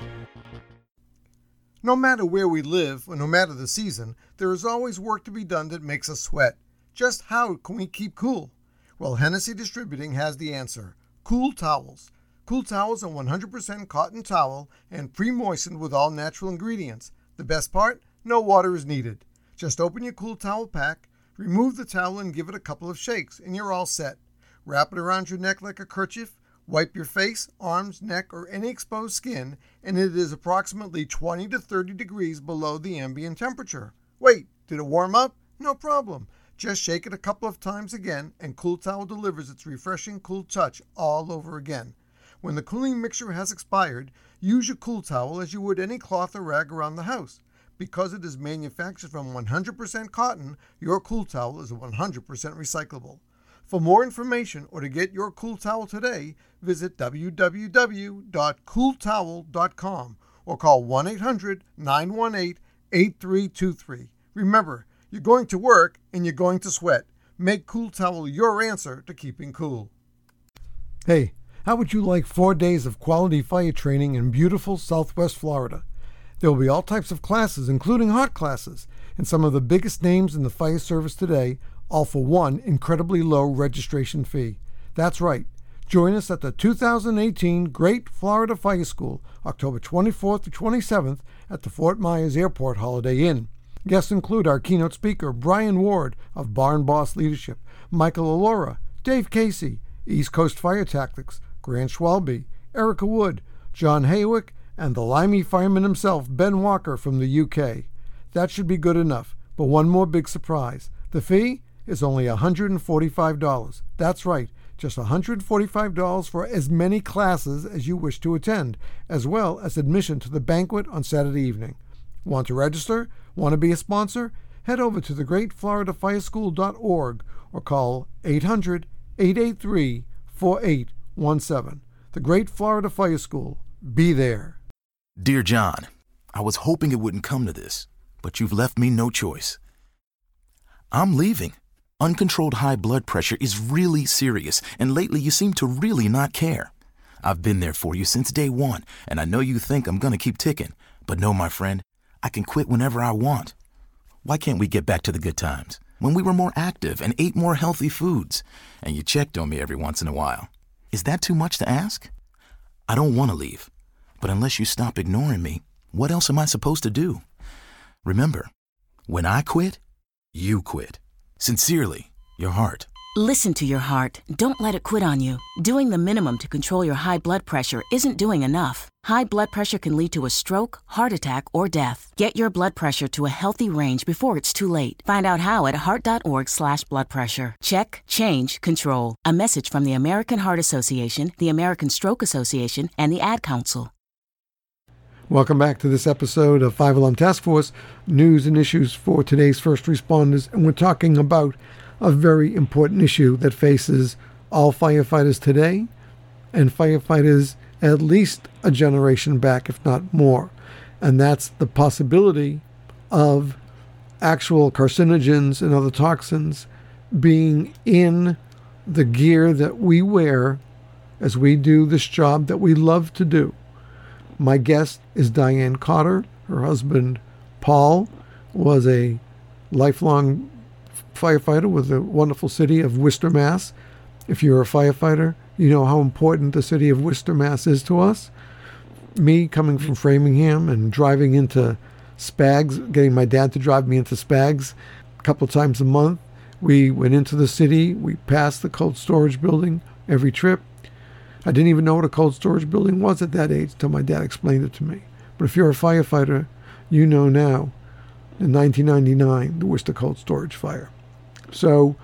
No matter where we live or no matter the season, there is always work to be done that makes us sweat. Just how can we keep cool? Well, Hennessy Distributing has the answer. Cool Towels. Cool Towels are one hundred percent cotton towel and pre-moistened with all natural ingredients. The best part? No water is needed. Just open your Cool Towel pack, remove the towel and give it a couple of shakes, and you're all set. Wrap it around your neck like a kerchief, wipe your face, arms, neck, or any exposed skin, and it is approximately twenty to thirty degrees below the ambient temperature. Wait, did it warm up? No problem. Just shake it a couple of times again, and Cool Towel delivers its refreshing cool touch all over again. When the cooling mixture has expired, use your Cool Towel as you would any cloth or rag around the house. Because it is manufactured from one hundred percent cotton, your Cool Towel is one hundred percent recyclable. For more information or to get your Cool Towel today, visit w w w dot cool towel dot com or call one eight hundred nine one eight eight three two three. Remember, you're going to work and you're going to sweat. Make Cool Towel your answer to keeping cool. Hey, how would you like four days of quality fire training in beautiful Southwest Florida? There will be all types of classes, including hot classes, and some of the biggest names in the fire service today, all for one incredibly low registration fee. That's right. Join us at the two thousand eighteen Great Florida Fire School, October twenty-fourth to twenty-seventh at the Fort Myers Airport Holiday Inn. Guests include our keynote speaker, Brian Ward of Barn Boss Leadership, Michael Allora, Dave Casey, East Coast Fire Tactics, Grant Schwalbe, Erica Wood, John Haywick, and the limey fireman himself, Ben Walker from the U K. That should be good enough, but one more big surprise. The fee is only one hundred forty-five dollars. That's right, just one hundred forty-five dollars for as many classes as you wish to attend, as well as admission to the banquet on Saturday evening. Want to register? Want to be a sponsor? Head over to the great florida fire school dot org or call eight hundred eight eight three four eight one seven. The Great Florida Fire School. Be there. Dear John, I was hoping it wouldn't come to this, but you've left me no choice. I'm leaving. Uncontrolled high blood pressure is really serious, and lately you seem to really not care. I've been there for you since day one, and I know you think I'm gonna keep ticking, but no, my friend, I can quit whenever I want. Why can't we get back to the good times, when we were more active and ate more healthy foods, and you checked on me every once in a while? Is that too much to ask? I don't want to leave. But unless you stop ignoring me, what else am I supposed to do? Remember, when I quit, you quit. Sincerely, your heart. Listen to your heart. Don't let it quit on you. Doing the minimum to control your high blood pressure isn't doing enough. High blood pressure can lead to a stroke, heart attack, or death. Get your blood pressure to a healthy range before it's too late. Find out how at heart.org slash blood pressure. Check, change, control. A message from the American Heart Association, the American Stroke Association, and the Ad Council. Welcome back to this episode of Five Alarm Task Force, news and issues for today's first responders. And we're talking about a very important issue that faces all firefighters today and firefighters at least a generation back, if not more. And that's the possibility of actual carcinogens and other toxins being in the gear that we wear as we do this job that we love to do. My guest is Diane Cotter. Her husband, Paul, was a lifelong firefighter with the wonderful city of Worcester, Mass. If you're a firefighter, You know how important the city of Worcester, Mass is to us. Me coming from Framingham and driving into Spags, getting my dad to drive me into Spags a couple times a month. We went into the city. We passed the cold storage building every trip. I didn't even know what a cold storage building was at that age until my dad explained it to me. But if you're a firefighter, you know now. In nineteen ninety-nine, the Worcester Cold Storage Fire. So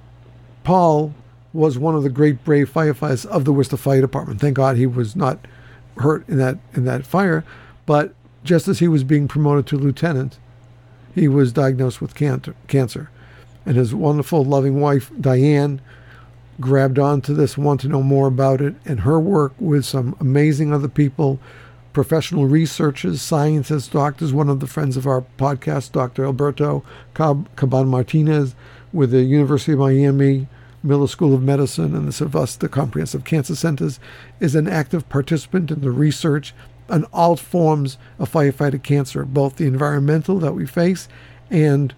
Paul was one of the great brave firefighters of the Worcester Fire Department. Thank God he was not hurt in that in that fire. But just as he was being promoted to lieutenant, he was diagnosed with cancer. cancer. And his wonderful, loving wife, Diane, grabbed onto this, wanted to know more about it. And her work with some amazing other people, professional researchers, scientists, doctors, one of the friends of our podcast, Doctor Alberto Caban-Martinez, with the University of Miami, Miller School of Medicine, and the Sylvester Comprehensive Cancer Centers, is an active participant in the research on all forms of firefighter cancer, both the environmental that we face and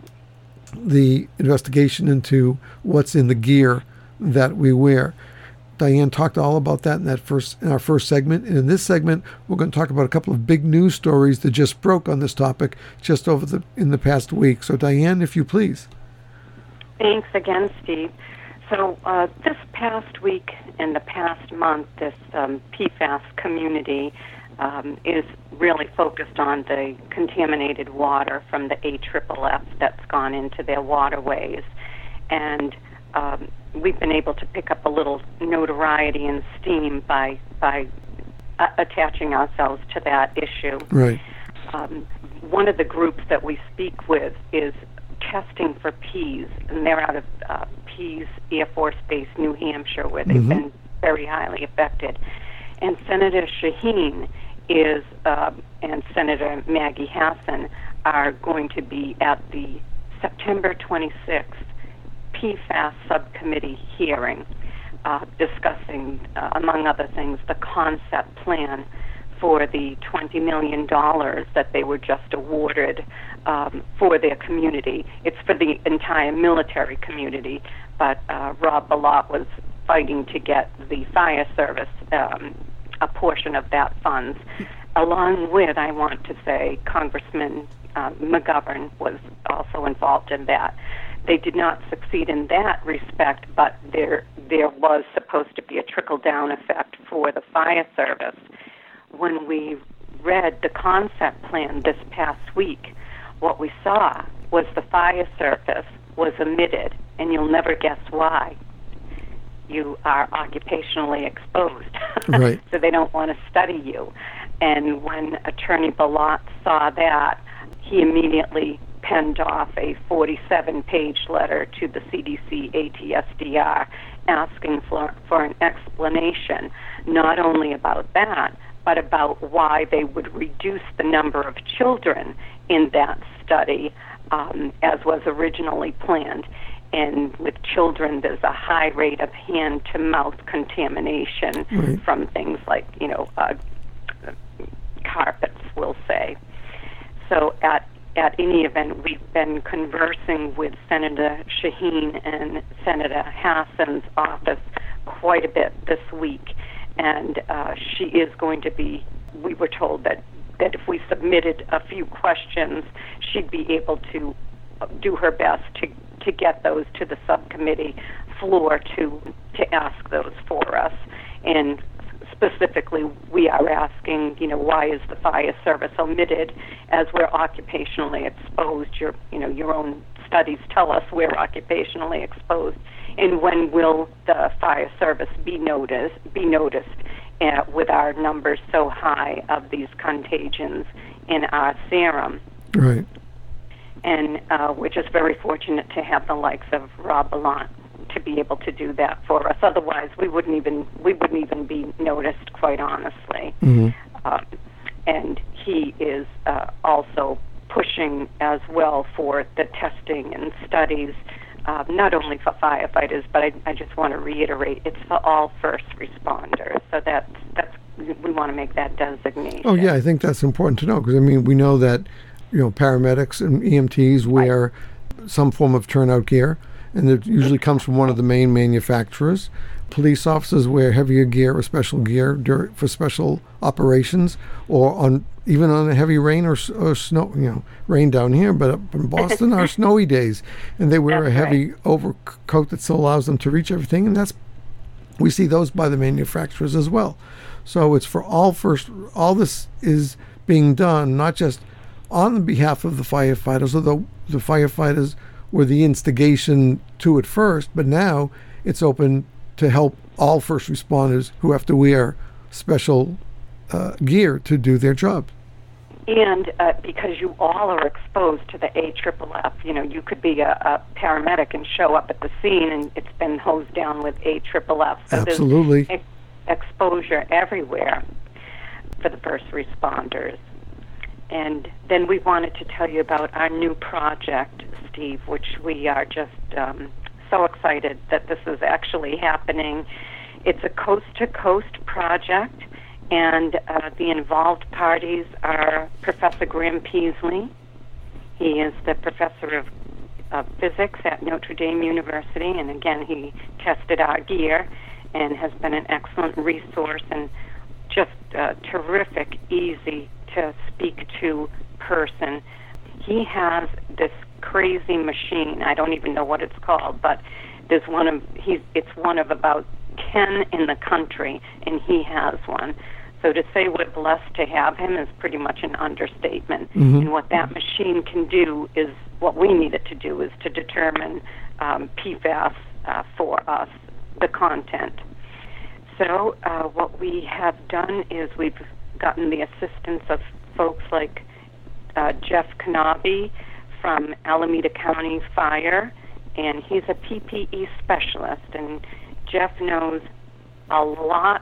the investigation into what's in the gear that we wear. Diane talked all about that in that first in our first segment. And in this segment, we're going to talk about a couple of big news stories that just broke on this topic just over the in the past week. So Diane, if you please. Thanks again, Steve. So uh, this past week and the past month, this um, P FAS community um, is really focused on the contaminated water from the A F F F that's gone into their waterways. And um, we've been able to pick up a little notoriety and steam by by uh, attaching ourselves to that issue. Right. Um, one of the groups that we speak with is testing for Peas, and they're out of uh, Pease Air Force Base, New Hampshire, where they've mm-hmm. been very highly affected. And Senator Shaheen is, uh, and Senator Maggie Hassan are going to be at the September twenty-sixth P FAS subcommittee hearing, uh, discussing, uh, among other things, the concept plan for the twenty million dollars that they were just awarded um, for their community. It's for the entire military community, but uh, Rob Balott was fighting to get the fire service um, a portion of that funds. Along with, I want to say, Congressman uh, McGovern was also involved in that. They did not succeed in that respect, but there there was supposed to be a trickle-down effect for the fire service. When we read the concept plan this past week, what we saw was the fire service was omitted, and you'll never guess why. You are occupationally exposed, right. So they don't want to study you. And when Attorney Balott saw that, he immediately penned off a forty-seven page letter to the C D C A T S D R asking for, for an explanation, not only about that, but about why they would reduce the number of children in that study um, as was originally planned. And with children, there's a high rate of hand-to-mouth contamination right. from things like, you know, uh, carpets, we'll say. So at at any event, we've been conversing with Senator Shaheen and Senator Hassan's office quite a bit this week. And uh, she is going to be, we were told that, that if we submitted a few questions, she'd be able to do her best to, to get those to the subcommittee floor to, to ask those for us. And specifically, we are asking, you know, why is the fire service omitted as we're occupationally exposed? Your, you know, your own studies tell us we're occupationally exposed. And when will the fire service be noticed, be noticed uh, with our numbers so high of these contagions in our serum? Right. And uh, we're just very fortunate to have the likes of Rob Balott to be able to do that for us. Otherwise, we wouldn't even we wouldn't even be noticed, quite honestly. Mm-hmm. Um, and he is uh, also pushing as well for the testing and studies, uh, not only for firefighters, but I, I just want to reiterate, it's for all first responders. So that's that's we want to make that designation. Oh yeah, I think that's important to know, because I mean we know that, you know, paramedics and E M Ts wear right. some form of turnout gear, and it usually comes from one of the main manufacturers. police officers wear heavier gear or special gear dur- for special operations, or on even on a heavy rain or, or snow, you know, rain down here, but up in Boston are snowy days, and they wear That's a heavy right. overcoat that still allows them to reach everything, and that's we see those by the manufacturers as well. So it's for all first. All this is being done not just on behalf of the firefighters, although the firefighters were the instigation to it first, but now it's open to help all first responders who have to wear special uh, gear to do their job. And uh, because you all are exposed to the A F F F, you know, you could be a, a paramedic and show up at the scene and it's been hosed down with A F F F. So Absolutely. There's ex- exposure everywhere for the first responders. And then we wanted to tell you about our new project, Steve, which we are just um, so excited that this is actually happening. It's a coast-to-coast project, and uh, the involved parties are Professor Graham Peasley. He is the professor of, of physics at Notre Dame University, and again, he tested our gear and has been an excellent resource and just uh, terrific, easy to speak to person. He has this crazy machine. I don't even know what it's called, but there's one of he's it's one of about ten in the country, and he has one. So to say we're blessed to have him is pretty much an understatement. Mm-hmm. And what that machine can do is what we need it to do is to determine um, P FAS uh, for us, the content. So uh, what we have done is we've gotten the assistance of folks like uh, Jeff Knabe from Alameda County Fire, and he's a P P E specialist, and Jeff knows a lot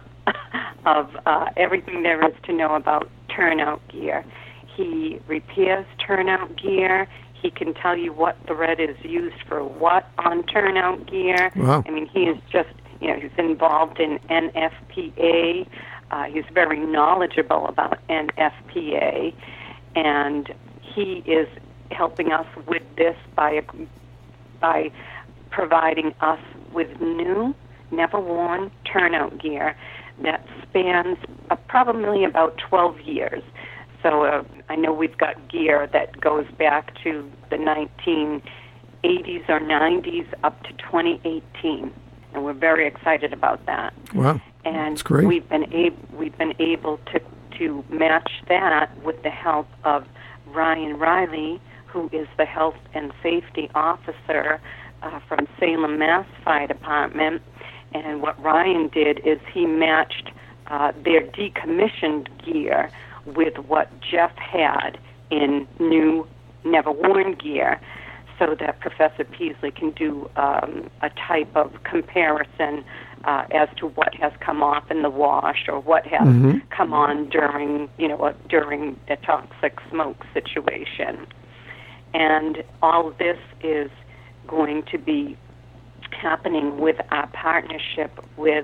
of uh, everything there is to know about turnout gear. He repairs turnout gear. He can tell you what thread is used for what on turnout gear. Wow. I mean, he is just, you know, he's involved in N F P A. Uh, he's very knowledgeable about N F P A, and he is helping us with this by by providing us with new, never-worn turnout gear that spans uh, probably about twelve years. So uh, I know we've got gear that goes back to the nineteen eighties or nineties up to twenty eighteen, and we're very excited about that. Wow. And That's great. we've been able we've been able to to match that with the help of Ryan Riley, who is the health and safety officer uh, from Salem, Mass Fire Department. And what Ryan did is he matched uh, their decommissioned gear with what Jeff had in new, never-worn gear, so that Professor Peasley can do um, a type of comparison uh, as to what has come off in the wash or what has mm-hmm. come on during, you know, a, during a toxic smoke situation. And all of this is going to be happening with our partnership with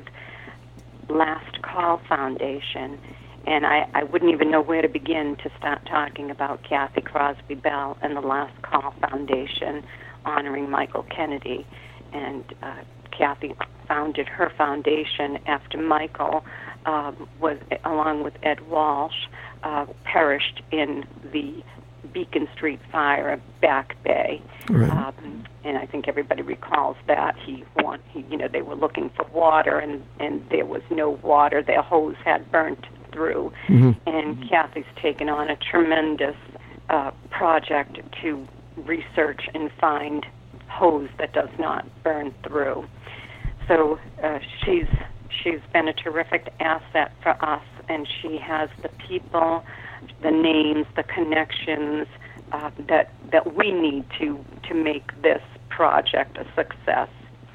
Last Call Foundation. And I, I wouldn't even know where to begin to start talking about Kathy Crosby Bell and the Last Call Foundation honoring Michael Kennedy. And uh, Kathy founded her foundation after Michael um, was, along with Ed Walsh, uh, perished in the Beacon Street fire at Back Bay. Right. Um, and I think everybody recalls that. He, want, he, you know, they were looking for water, and, and there was no water. Their hose had burnt through. Mm-hmm. And Kathy's taken on a tremendous uh, project to research and find hose that does not burn through. So uh, she's she's been a terrific asset for us, and she has the people, the names, the connections uh, that that we need to to make this project a success.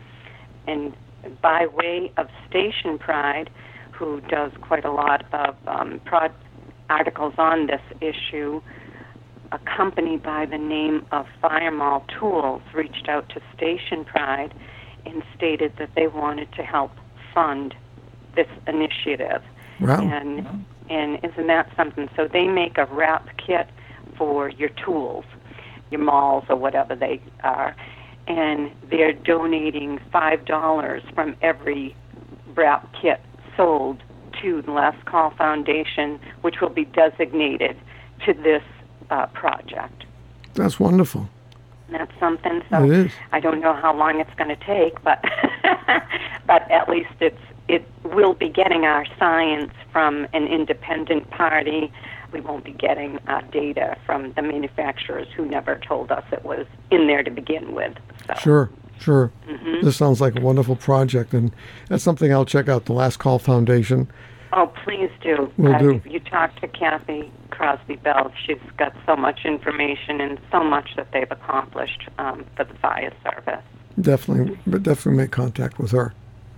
And by way of Station Pride, who does quite a lot of um, pro- articles on this issue, a company by the name of Firemall Tools reached out to Station Pride and stated that they wanted to help fund this initiative. Wow. And and isn't that something? So they make a wrap kit for your tools, your malls or whatever they are, and they're donating five dollars from every B R A P kit sold to the Last Call Foundation, which will be designated to this uh, project. That's wonderful. That's something. So it is. I don't know how long it's going to take, but but at least it's it will be getting our science from an independent party. We won't be getting uh, data from the manufacturers who never told us it was in there to begin with. So. Sure, sure. Mm-hmm. This sounds like a wonderful project, and that's something I'll check out, the Last Call Foundation. Oh, please do. Will uh, do. You, you talk to Kathy Crosby Bell. She's got so much information and so much that they've accomplished um, for the fire service. Definitely, but definitely make contact with her.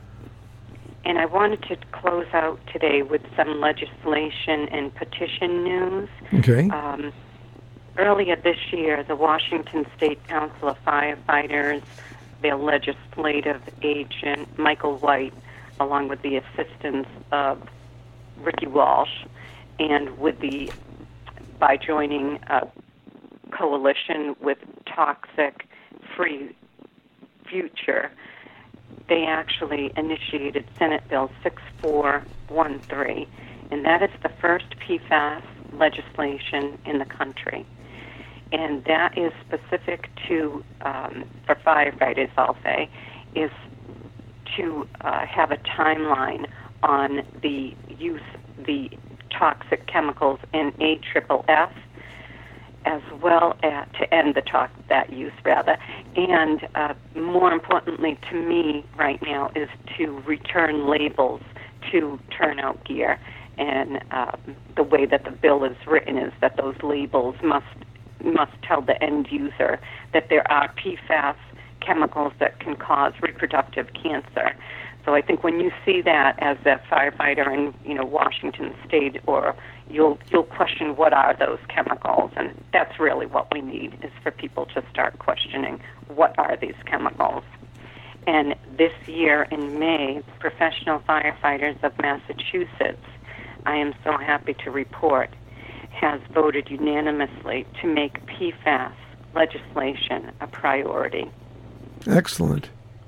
And I wanted to close out today with some legislation and petition news. Okay. Um, earlier this year, the Washington State Council of Firefighters, their legislative agent, Michael White, along with the assistance of Ricky Walsh, and with the by joining a coalition with Toxic Free Future, they actually initiated Senate Bill six four one three, and that is the first P FAS legislation in the country. And that is specific to, um, for firefighters, I'll say, is to uh, have a timeline on the use, the toxic chemicals in A F F F, as well as to end the talk that use rather, and uh, more importantly to me right now is to return labels to turnout gear. And uh, the way that the bill is written is that those labels must must tell the end user that there are P FAS chemicals that can cause reproductive cancer. So I think when you see that as a firefighter in, you know, Washington State, or you'll you'll question what are those chemicals, and that's really what we need, is for people to start questioning what are these chemicals. And this year in May, Professional Firefighters of Massachusetts, I am so happy to report, has voted unanimously to make P FAS legislation a priority. Excellent.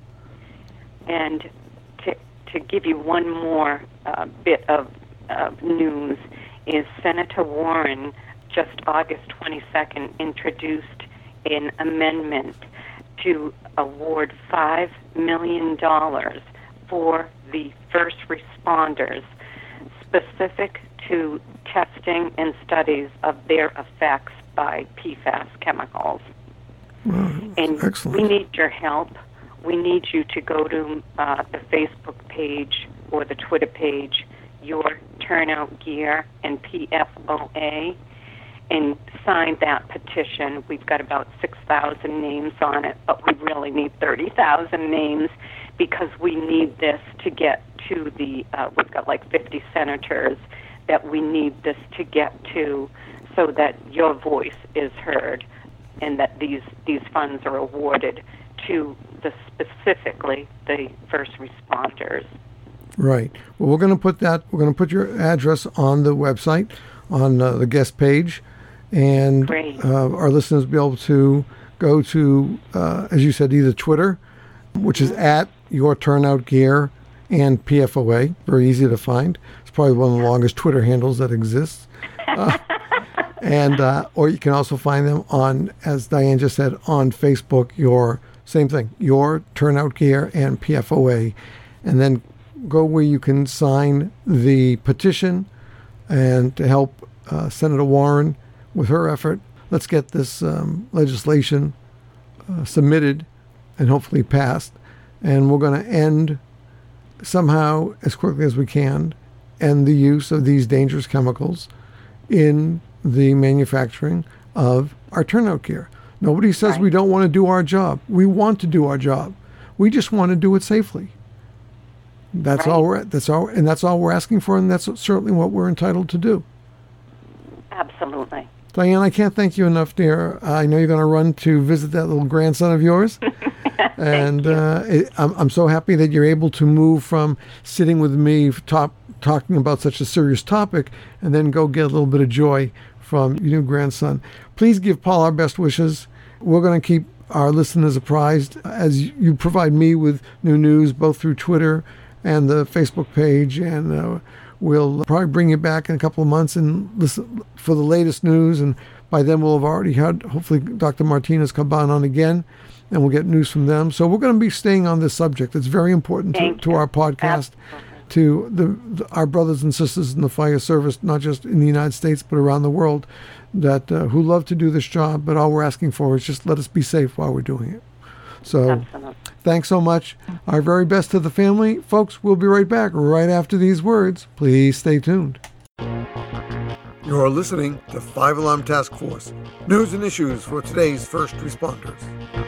And to to give you one more uh, bit of uh, news, is Senator Warren just August twenty-second introduced an amendment to award five million dollars for the first responders, specific to testing and studies of their effects by P FAS chemicals. Wow, and excellent. We need your help. We need you to go to uh, the Facebook page or the Twitter page, Your Turnout Gear and P F O A, and sign that petition. We've got about six thousand names on it, but we really need thirty thousand names, because we need this to get to the, uh, we've got like fifty senators that we need this to get to, so that your voice is heard and that these, these funds are awarded to the specifically the first responders. Right. Well, we're going to put that, we're going to put your address on the website, on uh, the guest page, and uh, our listeners will be able to go to, uh, as you said, either Twitter, which is at Your Turnout Gear and P F O A, very easy to find. It's probably one of the longest Twitter handles that exists. Uh, and uh, or you can also find them on, as Diane just said, on Facebook, your same thing, Your Turnout Gear and P F O A, and then go where you can sign the petition and to help uh, Senator Warren with her effort. Let's get this um, legislation uh, submitted and hopefully passed, and we're going to end somehow, as quickly as we can, end the use of these dangerous chemicals in the manufacturing of our turnout gear. Nobody says right. we don't want to do our job. We want to do our job. We just want to do it safely. That's right. all we're that's all and that's all we're asking for, and that's certainly what we're entitled to do. Absolutely. Diane, I can't thank you enough, dear. I know you're going to run to visit that little grandson of yours. and uh, it, I'm, I'm so happy that you're able to move from sitting with me talk, talking about such a serious topic and then go get a little bit of joy from your new grandson. Please give Paul our best wishes. We're going to keep our listeners apprised as you provide me with new news, both through Twitter and the Facebook page, and uh, we'll probably bring you back in a couple of months and listen for the latest news. And by then we'll have already had, hopefully, Doctor Martinez come on again, and we'll get news from them. So we're going to be staying on this subject. It's very important to, to our podcast, Absolutely. to the, the our brothers and sisters in the fire service, not just in the United States, but around the world, that uh, who love to do this job. But all we're asking for is just let us be safe while we're doing it. So Absolutely. Thanks so much. Our very best to the family. Folks, we'll be right back right after these words. Please stay tuned. You're listening to Five Alarm Task Force, news and issues for today's first responders.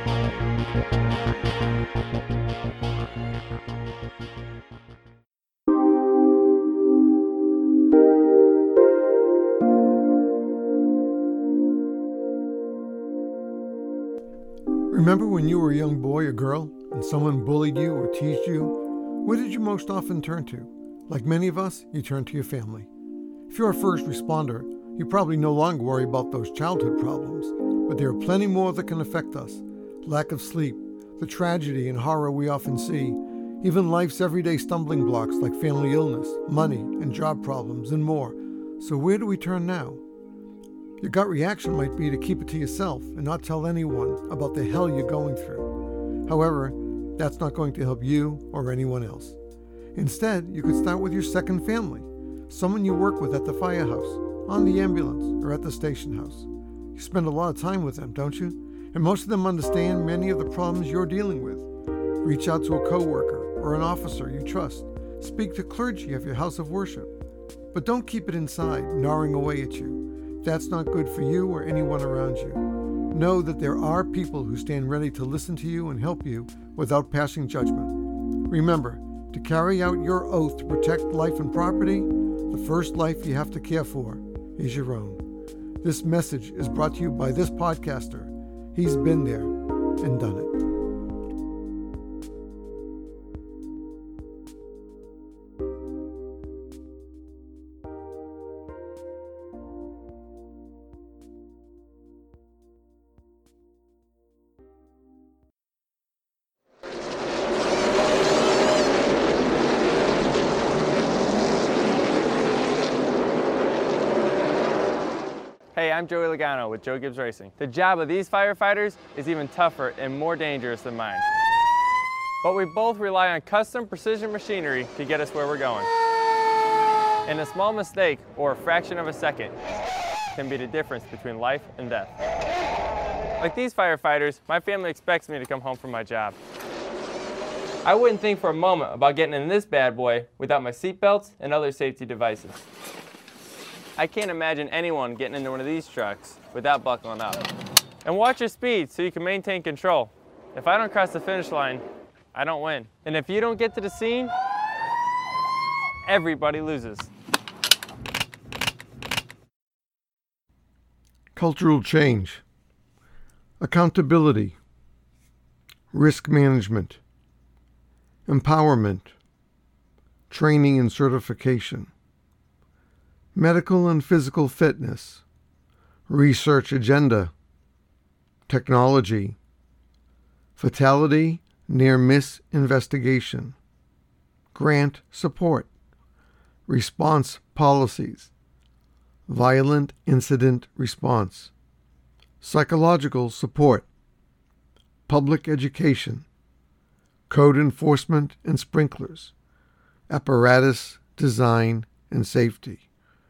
Remember when you were a young boy or girl and someone bullied you or teased you? Where did you most often turn to? Like many of us, you turn to your family. If you're a first responder, you probably no longer worry about those childhood problems, but there are plenty more that can affect us. Lack of sleep, the tragedy and horror we often see, even life's everyday stumbling blocks like family illness, money, and job problems, and more. So where do we turn now? Your gut reaction might be to keep it to yourself and not tell anyone about the hell you're going through. However, that's not going to help you or anyone else. Instead, you could start with your second family, someone you work with at the firehouse, on the ambulance, or at the station house. You spend a lot of time with them, don't you? And most of them understand many of the problems you're dealing with. Reach out to a coworker or an officer you trust. Speak to clergy of your house of worship. But don't keep it inside, gnawing away at you. That's not good for you or anyone around you. Know that there are people who stand ready to listen to you and help you without passing judgment. Remember, to carry out your oath to protect life and property, the first life you have to care for is your own. This message is brought to you by this podcaster. He's been there and done it. Hey, I'm Joey Logano with Joe Gibbs Racing. The job of these firefighters is even tougher and more dangerous than mine. But we both rely on custom precision machinery to get us where we're going. And a small mistake, or a fraction of a second, can be the difference between life and death. Like these firefighters, my family expects me to come home from my job. I wouldn't think for a moment about getting in this bad boy without my seatbelts and other safety devices. I can't imagine anyone getting into one of these trucks without buckling up. And watch your speed so you can maintain control. If I don't cross the finish line, I don't win. And if you don't get to the scene, everybody loses. Cultural change, accountability, risk management, empowerment, training and certification, medical and physical fitness, research agenda, technology, fatality, near-miss investigation, grant support, response policies, violent incident response, psychological support, public education, code enforcement and sprinklers, apparatus design and safety.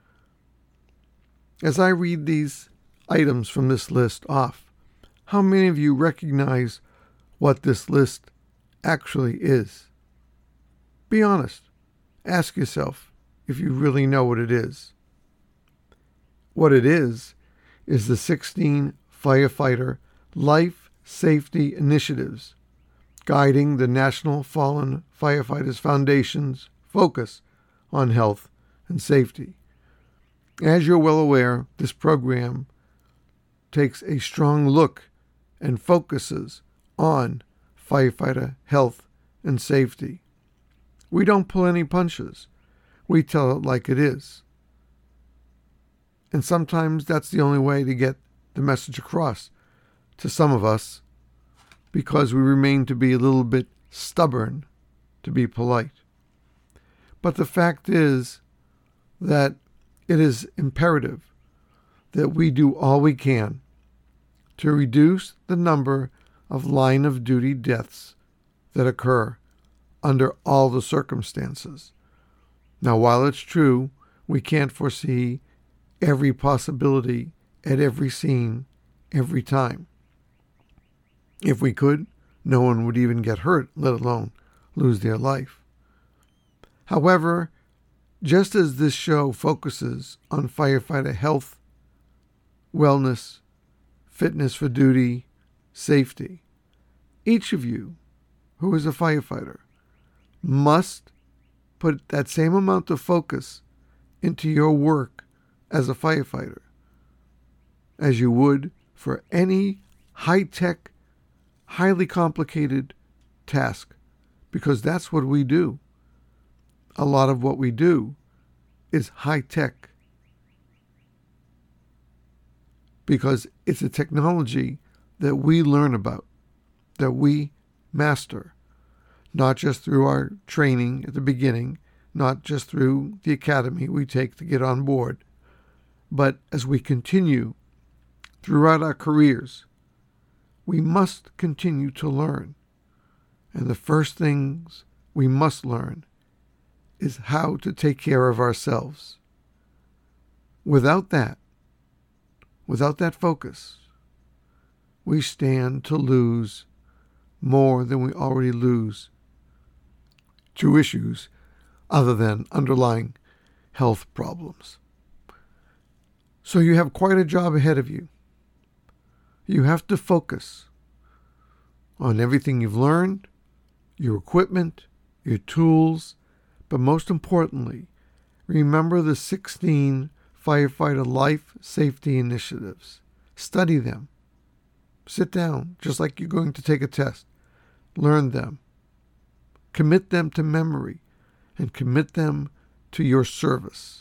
As I read these items from this list off, how many of you recognize what this list actually is? Be honest. Ask yourself if you really know what it is. What it is, is the sixteen firefighter life safety initiatives guiding the National Fallen Firefighters Foundation's focus on health and safety. As you're well aware, this program takes a strong look and focuses on firefighter health and safety. We don't pull any punches. We tell it like it is. And sometimes that's the only way to get the message across to some of us, because we remain to be a little bit stubborn, to be polite. But the fact is that it is imperative that we do all we can to reduce the number of line of duty deaths that occur under all the circumstances. Now, while it's true we can't foresee every possibility at every scene every time, if we could, no one would even get hurt, let alone lose their life. However, just as this show focuses on firefighter health, wellness, fitness for duty, safety, each of you who is a firefighter must put that same amount of focus into your work as a firefighter as you would for any high-tech, highly complicated task, because that's what we do. A lot of what we do is high-tech because it's a technology that we learn about, that we master, not just through our training at the beginning, not just through the academy we take to get on board, but as we continue throughout our careers, we must continue to learn. And the first things we must learn is how to take care of ourselves. Without that, without that focus, we stand to lose more than we already lose to issues other than underlying health problems. So you have quite a job ahead of you. You have to focus on everything you've learned, your equipment, your tools, but most importantly, remember the sixteen firefighter life safety initiatives. Study them. Sit down, just like you're going to take a test. Learn them. Commit them to memory and commit them to your service.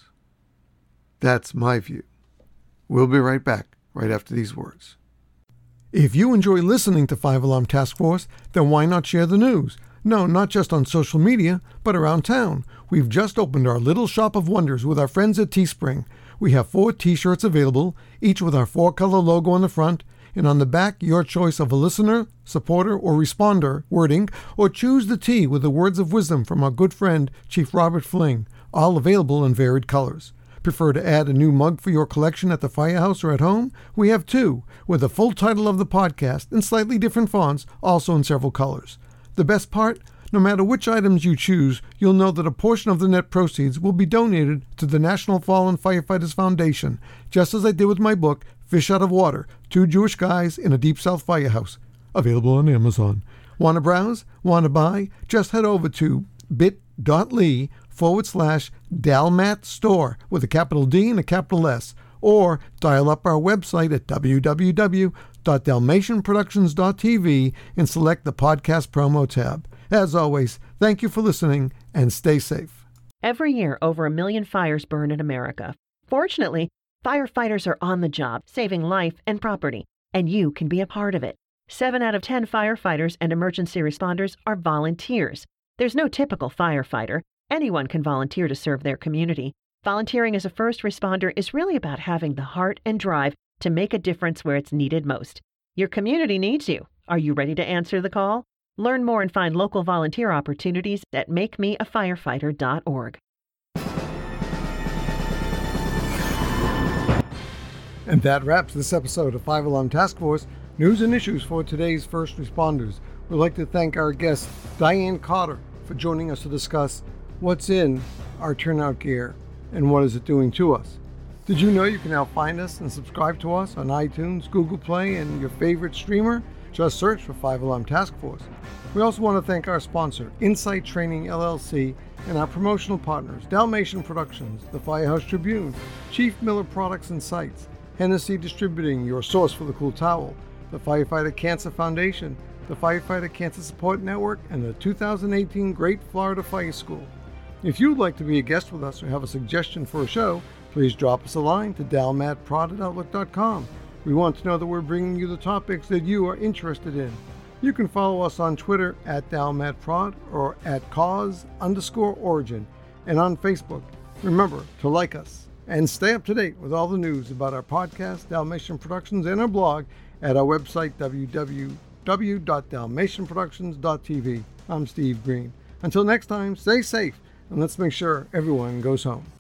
That's my view. We'll be right back, right after these words. If you enjoy listening to Five Alarm Task Force, then why not share the news? No, not just on social media, but around town. We've just opened our little shop of wonders with our friends at Teespring. We have four t-shirts available, each with our four-color logo on the front, and on the back, your choice of a listener, supporter, or responder wording, or choose the T with the words of wisdom from our good friend, Chief Robert Fling, all available in varied colors. Prefer to add a new mug for your collection at the firehouse or at home? We have two, with the full title of the podcast in slightly different fonts, also in several colors. The best part? No matter which items you choose, you'll know that a portion of the net proceeds will be donated to the National Fallen Firefighters Foundation, just as I did with my book, Fish Out of Water, Two Jewish Guys in a Deep South Firehouse. Available on Amazon. Want to browse? Want to buy? Just head over to bit.ly forward slash Dalmat Store with a capital D and a capital S, or dial up our website at w w w dot dalmatian productions dot t v and select the podcast promo tab. As always, thank you for listening and stay safe. Every year, over a million fires burn in America. Fortunately, firefighters are on the job, saving life and property, and you can be a part of it. Seven out of ten firefighters and emergency responders are volunteers. There's no typical firefighter. Anyone can volunteer to serve their community. Volunteering as a first responder is really about having the heart and drive to make a difference where it's needed most. Your community needs you. Are you ready to answer the call? Learn more and find local volunteer opportunities at make me a firefighter dot org. And that wraps this episode of Five Alarm Task Force, news and issues for today's first responders. We'd like to thank our guest, Diane Carter, for joining us to discuss what's in our turnout gear and what is it doing to us. Did you know you can now find us and subscribe to us on iTunes, Google Play, and your favorite streamer? Just search for Five Alarm Task Force. We also want to thank our sponsor, Insight Training L L C, and our promotional partners, Dalmatian Productions, the Firehouse Tribune, Chief Miller Products and Sites, Hennessy Distributing, your source for the cool towel, the Firefighter Cancer Foundation, the Firefighter Cancer Support Network, and the two thousand eighteen Great Florida Fire School. If you'd like to be a guest with us or have a suggestion for a show, please drop us a line to dalmatprod at outlook dot com. We want to know that we're bringing you the topics that you are interested in. You can follow us on Twitter at dalmatprod or at cause underscore origin. and on Facebook. Remember to like us and stay up to date with all the news about our podcast, Dalmatian Productions, and our blog at our website, w w w dot dalmatian productions dot t v. I'm Steve Green. Until next time, stay safe, and let's make sure everyone goes home.